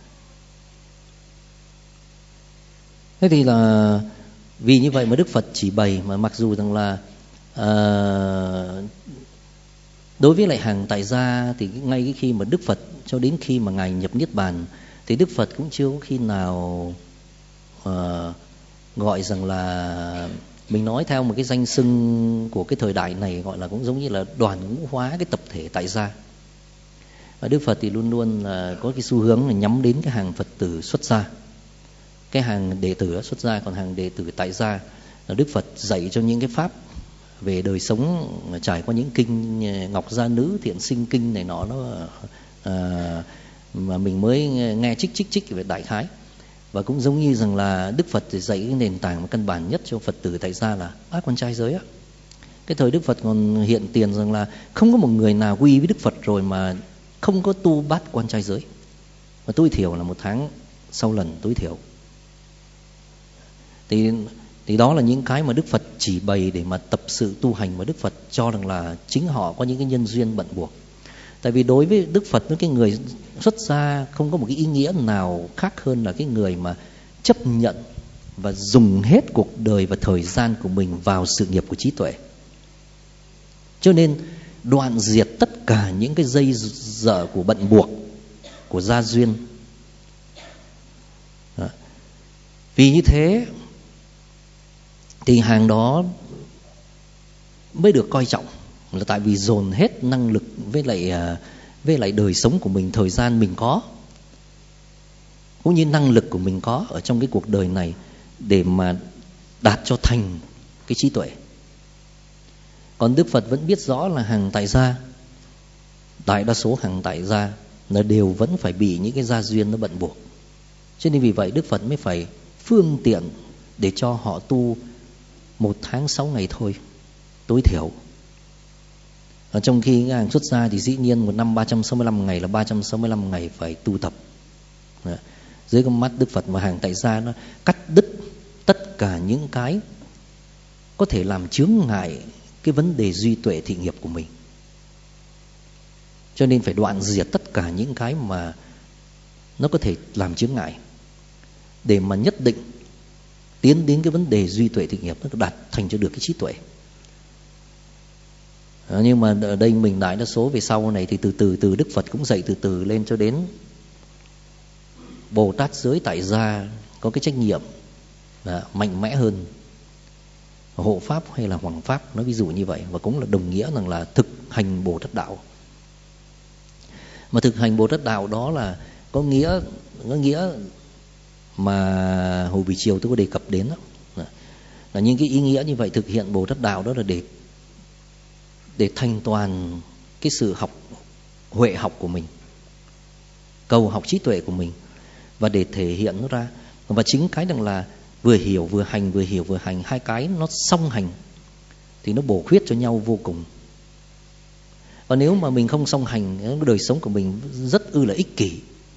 Thế thì là vì như vậy mà Đức Phật chỉ bày, mà mặc dù rằng là uh, đối với lại hàng tại gia thì ngay cái khi mà Đức Phật cho đến khi mà Ngài nhập Niết Bàn thì Đức Phật cũng chưa có khi nào uh, gọi rằng là, mình nói theo một cái danh xưng của cái thời đại này, gọi là cũng giống như là đoàn ngũ hóa cái tập thể tại gia. Và Đức Phật thì luôn luôn là có cái xu hướng là nhắm đến cái hàng Phật tử xuất gia, cái hàng đệ tử xuất gia, còn hàng đệ tử tại gia là Đức Phật dạy cho những cái pháp về đời sống, trải qua những kinh Ngọc Gia Nữ, Thiện Sinh Kinh này nọ, nó à, mà mình mới nghe trích trích trích về đại khái. Và cũng giống như rằng là Đức Phật thì dạy cái nền tảng căn bản nhất cho Phật tử tại gia là bát quan trai giới á. Cái thời Đức Phật còn hiện tiền rằng là không có một người nào quy với Đức Phật rồi mà không có tu bát quan trai giới, và tối thiểu là một tháng sau lần tối thiểu. Thì thì đó là những cái mà Đức Phật chỉ bày để mà tập sự tu hành, mà Đức Phật cho rằng là chính họ có những cái nhân duyên bận buộc. Tại vì đối với Đức Phật, những cái người xuất gia không có một cái ý nghĩa nào khác hơn là cái người mà chấp nhận và dùng hết cuộc đời và thời gian của mình vào sự nghiệp của trí tuệ. Cho nên đoạn diệt tất cả những cái dây dở của bận buộc, của gia duyên. Đó. Vì như thế thì hàng đó mới được coi trọng, là tại vì dồn hết năng lực với lại với lại đời sống của mình, thời gian mình có, cũng như năng lực của mình có ở trong cái cuộc đời này để mà đạt cho thành cái trí tuệ. Còn Đức Phật vẫn biết rõ là hàng tại gia, đại đa số hàng tại gia là đều vẫn phải bị những cái gia duyên nó bận buộc. Cho nên vì vậy Đức Phật mới phải phương tiện để cho họ tu một tháng sáu ngày thôi, tối thiểu. Ở trong khi cái hàng xuất gia thì dĩ nhiên một năm ba trăm sáu mươi lăm ngày là ba trăm sáu mươi lăm ngày phải tu tập. Đó. Dưới con mắt Đức Phật mà hàng tại gia nó cắt đứt tất cả những cái có thể làm chướng ngại cái vấn đề duy tuệ thị nghiệp của mình. Cho nên phải đoạn diệt tất cả những cái mà nó có thể làm chướng ngại để mà nhất định tiến đến cái vấn đề duy tuệ thị nghiệp, nó đạt thành cho được cái trí tuệ. À, nhưng mà ở đây mình đại đa số về sau này thì từ từ từ Đức Phật cũng dạy từ từ lên cho đến Bồ Tát giới tại gia có cái trách nhiệm là mạnh mẽ hơn hộ pháp hay là hoàng pháp, nói ví dụ như vậy, và cũng là đồng nghĩa rằng là thực hành Bồ Tát đạo. Mà thực hành Bồ Tát đạo đó là có nghĩa có nghĩa mà hồi buổi chiều tôi có đề cập đến đó. Là những cái ý nghĩa như vậy, thực hiện Bồ Tát đạo đó là để để thanh toàn cái sự học huệ học của mình, cầu học trí tuệ của mình, và để thể hiện nó ra. Và chính cái rằng là vừa hiểu vừa hành, vừa hiểu vừa hành, hai cái nó song hành thì nó bổ khuyết cho nhau vô cùng. Và nếu mà mình không song hành, cái đời sống của mình rất ư là ích kỷ,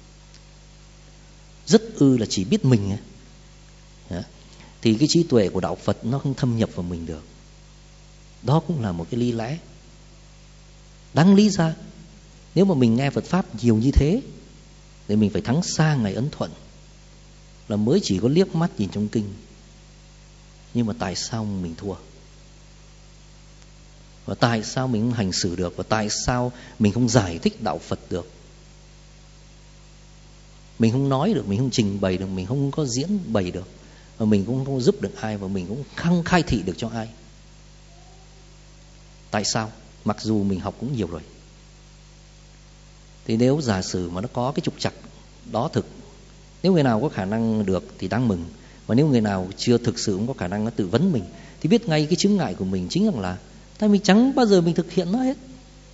rất ư là chỉ biết mình ấy, thì cái trí tuệ của đạo Phật nó không thâm nhập vào mình được. Đó cũng là một cái lý lẽ đáng lý ra. Nếu mà mình nghe Phật Pháp nhiều như thế thì mình phải thắng xa Ngài Ấn Thuận, là mới chỉ có liếc mắt nhìn trong kinh. Nhưng mà tại sao mình thua? Và tại sao mình không hành xử được? Và tại sao mình không giải thích đạo Phật được? Mình không nói được, mình không trình bày được, mình không có diễn bày được, và mình cũng không giúp được ai, và mình cũng không khai thị được cho ai. Tại sao? Mặc dù mình học cũng nhiều rồi. Thì nếu giả sử mà nó có cái trục trặc đó thực, nếu người nào có khả năng được thì đáng mừng, và nếu người nào chưa thực sự cũng có khả năng nó tự vấn mình, thì biết ngay cái chướng ngại của mình chính rằng là tại mình chẳng bao giờ mình thực hiện nó hết.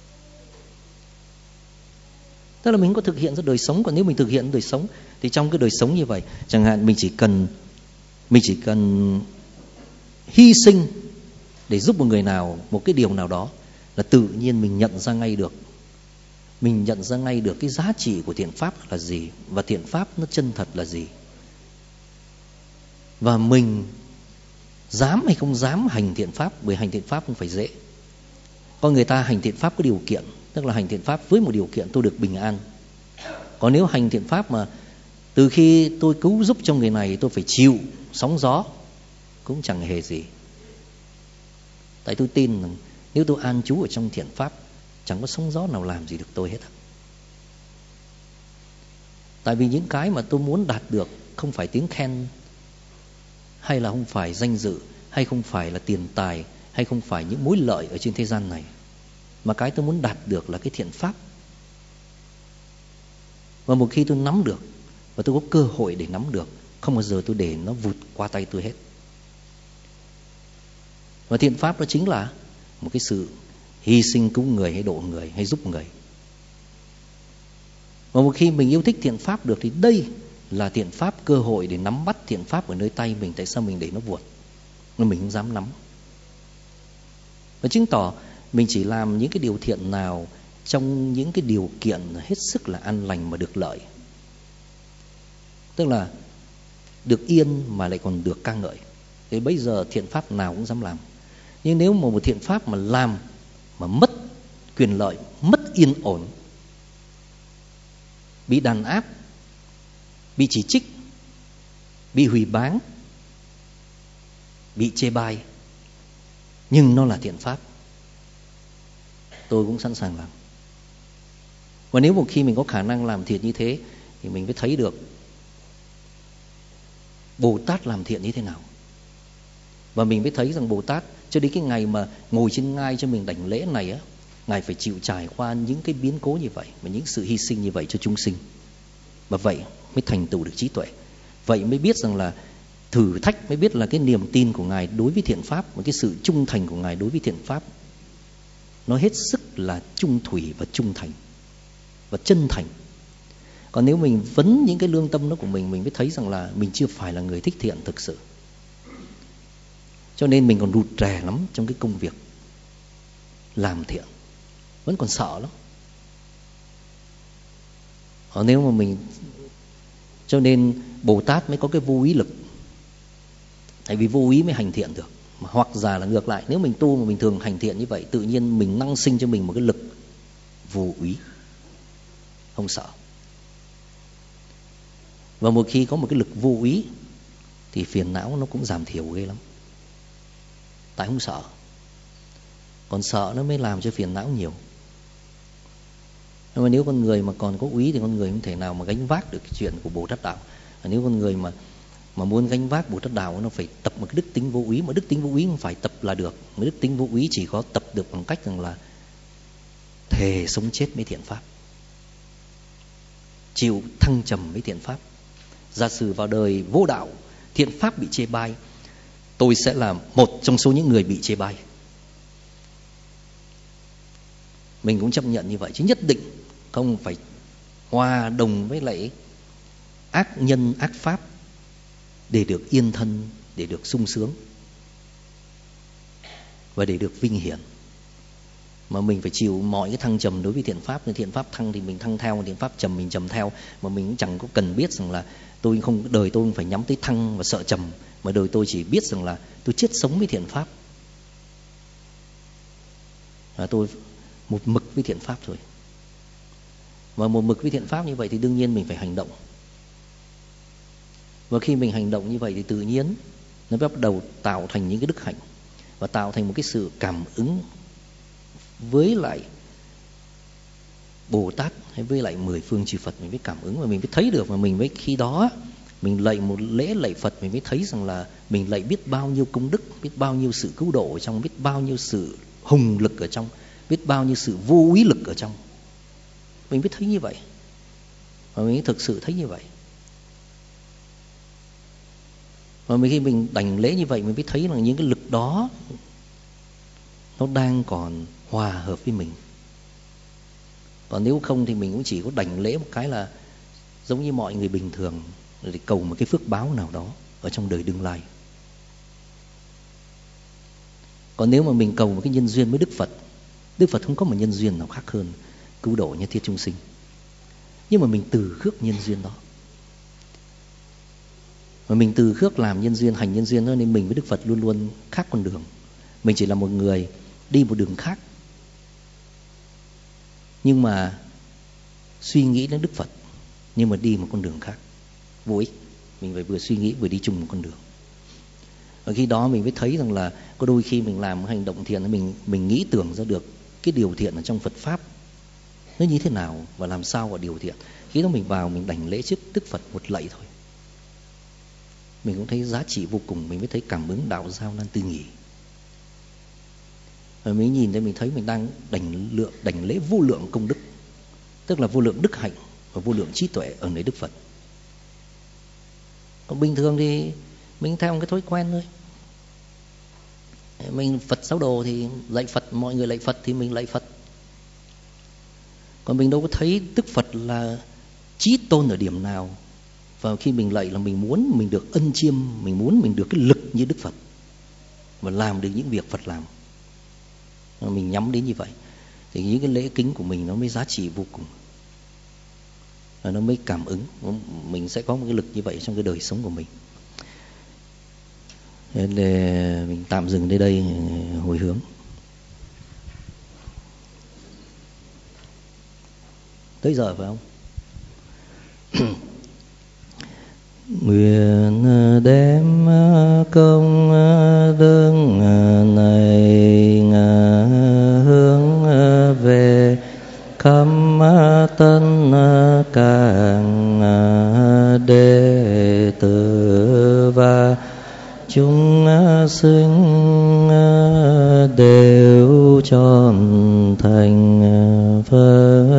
Tức là mình không có thực hiện ra đời sống. Còn nếu mình thực hiện đời sống thì trong cái đời sống như vậy, chẳng hạn mình chỉ cần mình chỉ cần hy sinh để giúp một người nào một cái điều nào đó, là tự nhiên mình nhận ra ngay được mình nhận ra ngay được cái giá trị của thiện pháp là gì, và thiện pháp nó chân thật là gì, và mình dám hay không dám hành thiện pháp. Bởi hành thiện pháp không phải dễ. Con người ta hành thiện pháp có điều kiện, tức là hành thiện pháp với một điều kiện: tôi được bình an. Còn nếu hành thiện pháp mà Từ khi tôi cứu giúp cho người này, tôi phải chịu sóng gió cũng chẳng hề gì. Tại tôi tin rằng nếu tôi an trú ở trong thiện pháp, chẳng có sóng gió nào làm gì được tôi hết. Tại vì những cái mà tôi muốn đạt được không phải tiếng khen, hay là không phải danh dự, hay không phải là tiền tài, hay không phải những mối lợi ở trên thế gian này, mà cái tôi muốn đạt được là cái thiện pháp. Và một khi tôi nắm được, và tôi có cơ hội để nắm được, không bao giờ tôi để nó vụt qua tay tôi hết. Và thiện pháp đó chính là một cái sự hy sinh cứu người, hay độ người, hay giúp người. Và một khi mình yêu thích thiện pháp được, thì đây là thiện pháp, cơ hội để nắm bắt thiện pháp ở nơi tay mình. Tại sao mình để nó vụt, mà mình không dám nắm? Và chứng tỏ mình chỉ làm những cái điều thiện nào trong những cái điều kiện hết sức là an lành mà được lợi. Tức là được yên mà lại còn được ca ngợi. Thì bây giờ thiện pháp nào cũng dám làm. Nhưng nếu mà một thiện pháp mà làm mà mất quyền lợi, mất yên ổn, bị đàn áp, bị chỉ trích, bị hủy báng, bị chê bai, nhưng nó là thiện pháp, tôi cũng sẵn sàng làm. Và nếu một khi mình có khả năng làm thiện như thế, thì mình mới thấy được Bồ Tát làm thiện như thế nào. Và mình mới thấy rằng Bồ Tát cho đến cái ngày mà ngồi trên ngai cho mình đảnh lễ này á, Ngài phải chịu trải qua những cái biến cố như vậy, và những sự hy sinh như vậy cho chúng sinh. Và vậy mới thành tựu được trí tuệ. Vậy mới biết rằng là thử thách, mới biết là cái niềm tin của Ngài đối với thiện pháp, và cái sự trung thành của Ngài đối với thiện pháp, nó hết sức là trung thủy và trung thành và chân thành. Còn nếu mình vấn những cái lương tâm đó của mình, mình mới thấy rằng là mình chưa phải là người thích thiện thực sự. Cho nên mình còn rụt rè lắm trong cái công việc làm thiện, vẫn còn sợ lắm. Ở nếu mà mình, cho nên Bồ Tát mới có cái vô úy lực. Tại vì vô úy mới hành thiện được. Mà hoặc giả là ngược lại, nếu mình tu mà mình thường hành thiện như vậy, tự nhiên mình năng sinh cho mình một cái lực vô úy, không sợ. Và một khi có một cái lực vô úy thì phiền não nó cũng giảm thiểu ghê lắm. Tại không sợ. Còn sợ nó mới làm cho phiền não nhiều. Nhưng mà nếu con người mà còn có úy thì con người không thể nào mà gánh vác được cái chuyện của Bồ Tát Đạo. Và nếu con người mà mà muốn gánh vác Bồ Tát Đạo, nó phải tập một cái đức tính vô úy. Mà đức tính vô úy không phải tập là được. Mà đức tính vô úy chỉ có tập được bằng cách rằng là thề sống chết với thiện pháp, chịu thăng trầm với thiện pháp. Giả sử vào đời vô đạo, thiện pháp bị chê bai, tôi sẽ là một trong số những người bị chê bai. Mình cũng chấp nhận như vậy, chứ nhất định không phải hòa đồng với lại ác nhân ác pháp để được yên thân, để được sung sướng và để được vinh hiển. Mà mình phải chịu mọi cái thăng trầm đối với thiện pháp. Nên thiện pháp thăng thì mình thăng theo, thiện pháp trầm mình trầm theo. Mà mình cũng chẳng có cần biết rằng là tôi không, đời tôi không phải nhắm tới thăng và sợ trầm, mà đời tôi chỉ biết rằng là tôi chết sống với thiện pháp, và tôi một mực với thiện pháp thôi. Và một mực với thiện pháp như vậy thì đương nhiên mình phải hành động. Và khi mình hành động như vậy thì tự nhiên nó bắt đầu tạo thành những cái đức hạnh, và tạo thành một cái sự cảm ứng với lại Bồ Tát hay với lại mười phương chư Phật. Mình mới cảm ứng và mình mới thấy được, và mình mới khi đó mình lạy một lễ lạy Phật, mình mới thấy rằng là mình lạy biết bao nhiêu công đức, biết bao nhiêu sự cứu độ ở trong, biết bao nhiêu sự hùng lực ở trong, biết bao nhiêu sự vô úy lực ở trong. Mình mới thấy như vậy, và mình mới thực sự thấy như vậy. Và khi mình đảnh lễ như vậy, mình mới thấy là những cái lực đó nó đang còn hòa hợp với mình. Còn nếu không thì mình cũng chỉ có đảnh lễ một cái là giống như mọi người bình thường, để cầu một cái phước báo nào đó ở trong đời đương lai. Còn nếu mà mình cầu một cái nhân duyên với Đức Phật, Đức Phật không có một nhân duyên nào khác hơn cứu độ nhất thiết chúng sinh. Nhưng mà mình từ khước nhân duyên đó, mà mình từ khước làm nhân duyên, hành nhân duyên đó, nên mình với Đức Phật luôn luôn khác con đường. Mình chỉ là một người đi một đường khác, nhưng mà suy nghĩ đến Đức Phật, nhưng mà đi một con đường khác. vô ích. Mình phải vừa suy nghĩ vừa đi chung một con đường. Và khi đó mình mới thấy rằng là có đôi khi mình làm một hành động thiện, mình mình nghĩ tưởng ra được cái điều thiện ở trong Phật pháp nó như thế nào và làm sao gọi điều thiện. Khi đó mình vào mình đảnh lễ trước Đức Phật một lạy thôi, mình cũng thấy giá trị vô cùng. Mình mới thấy cảm ứng đạo giao nan tư nghỉ. Và mình nhìn thấy mình thấy mình đang đảnh lượng đảnh lễ vô lượng công đức, tức là vô lượng đức hạnh và vô lượng trí tuệ ở nơi Đức Phật. Còn bình thường thì mình theo một cái thói quen thôi. Mình Phật sáu đồ thì lạy Phật, mọi người lạy Phật thì mình lạy Phật. Còn mình đâu có thấy Đức Phật là chí tôn ở điểm nào. Và khi mình lạy là mình muốn mình được ân chiêm, mình muốn mình được cái lực như Đức Phật và làm được những việc Phật làm. Mình nhắm đến như vậy thì những cái lễ kính của mình nó mới giá trị vô cùng, và nó mới cảm ứng. Mình sẽ có một cái lực như vậy trong cái đời sống của mình. Nên là mình tạm dừng đến đây hồi hướng. Tới giờ phải không? Nguyện đem công đức này hướng về khắp tân càng đệ tử và chúng sinh đều trọn thành Phật.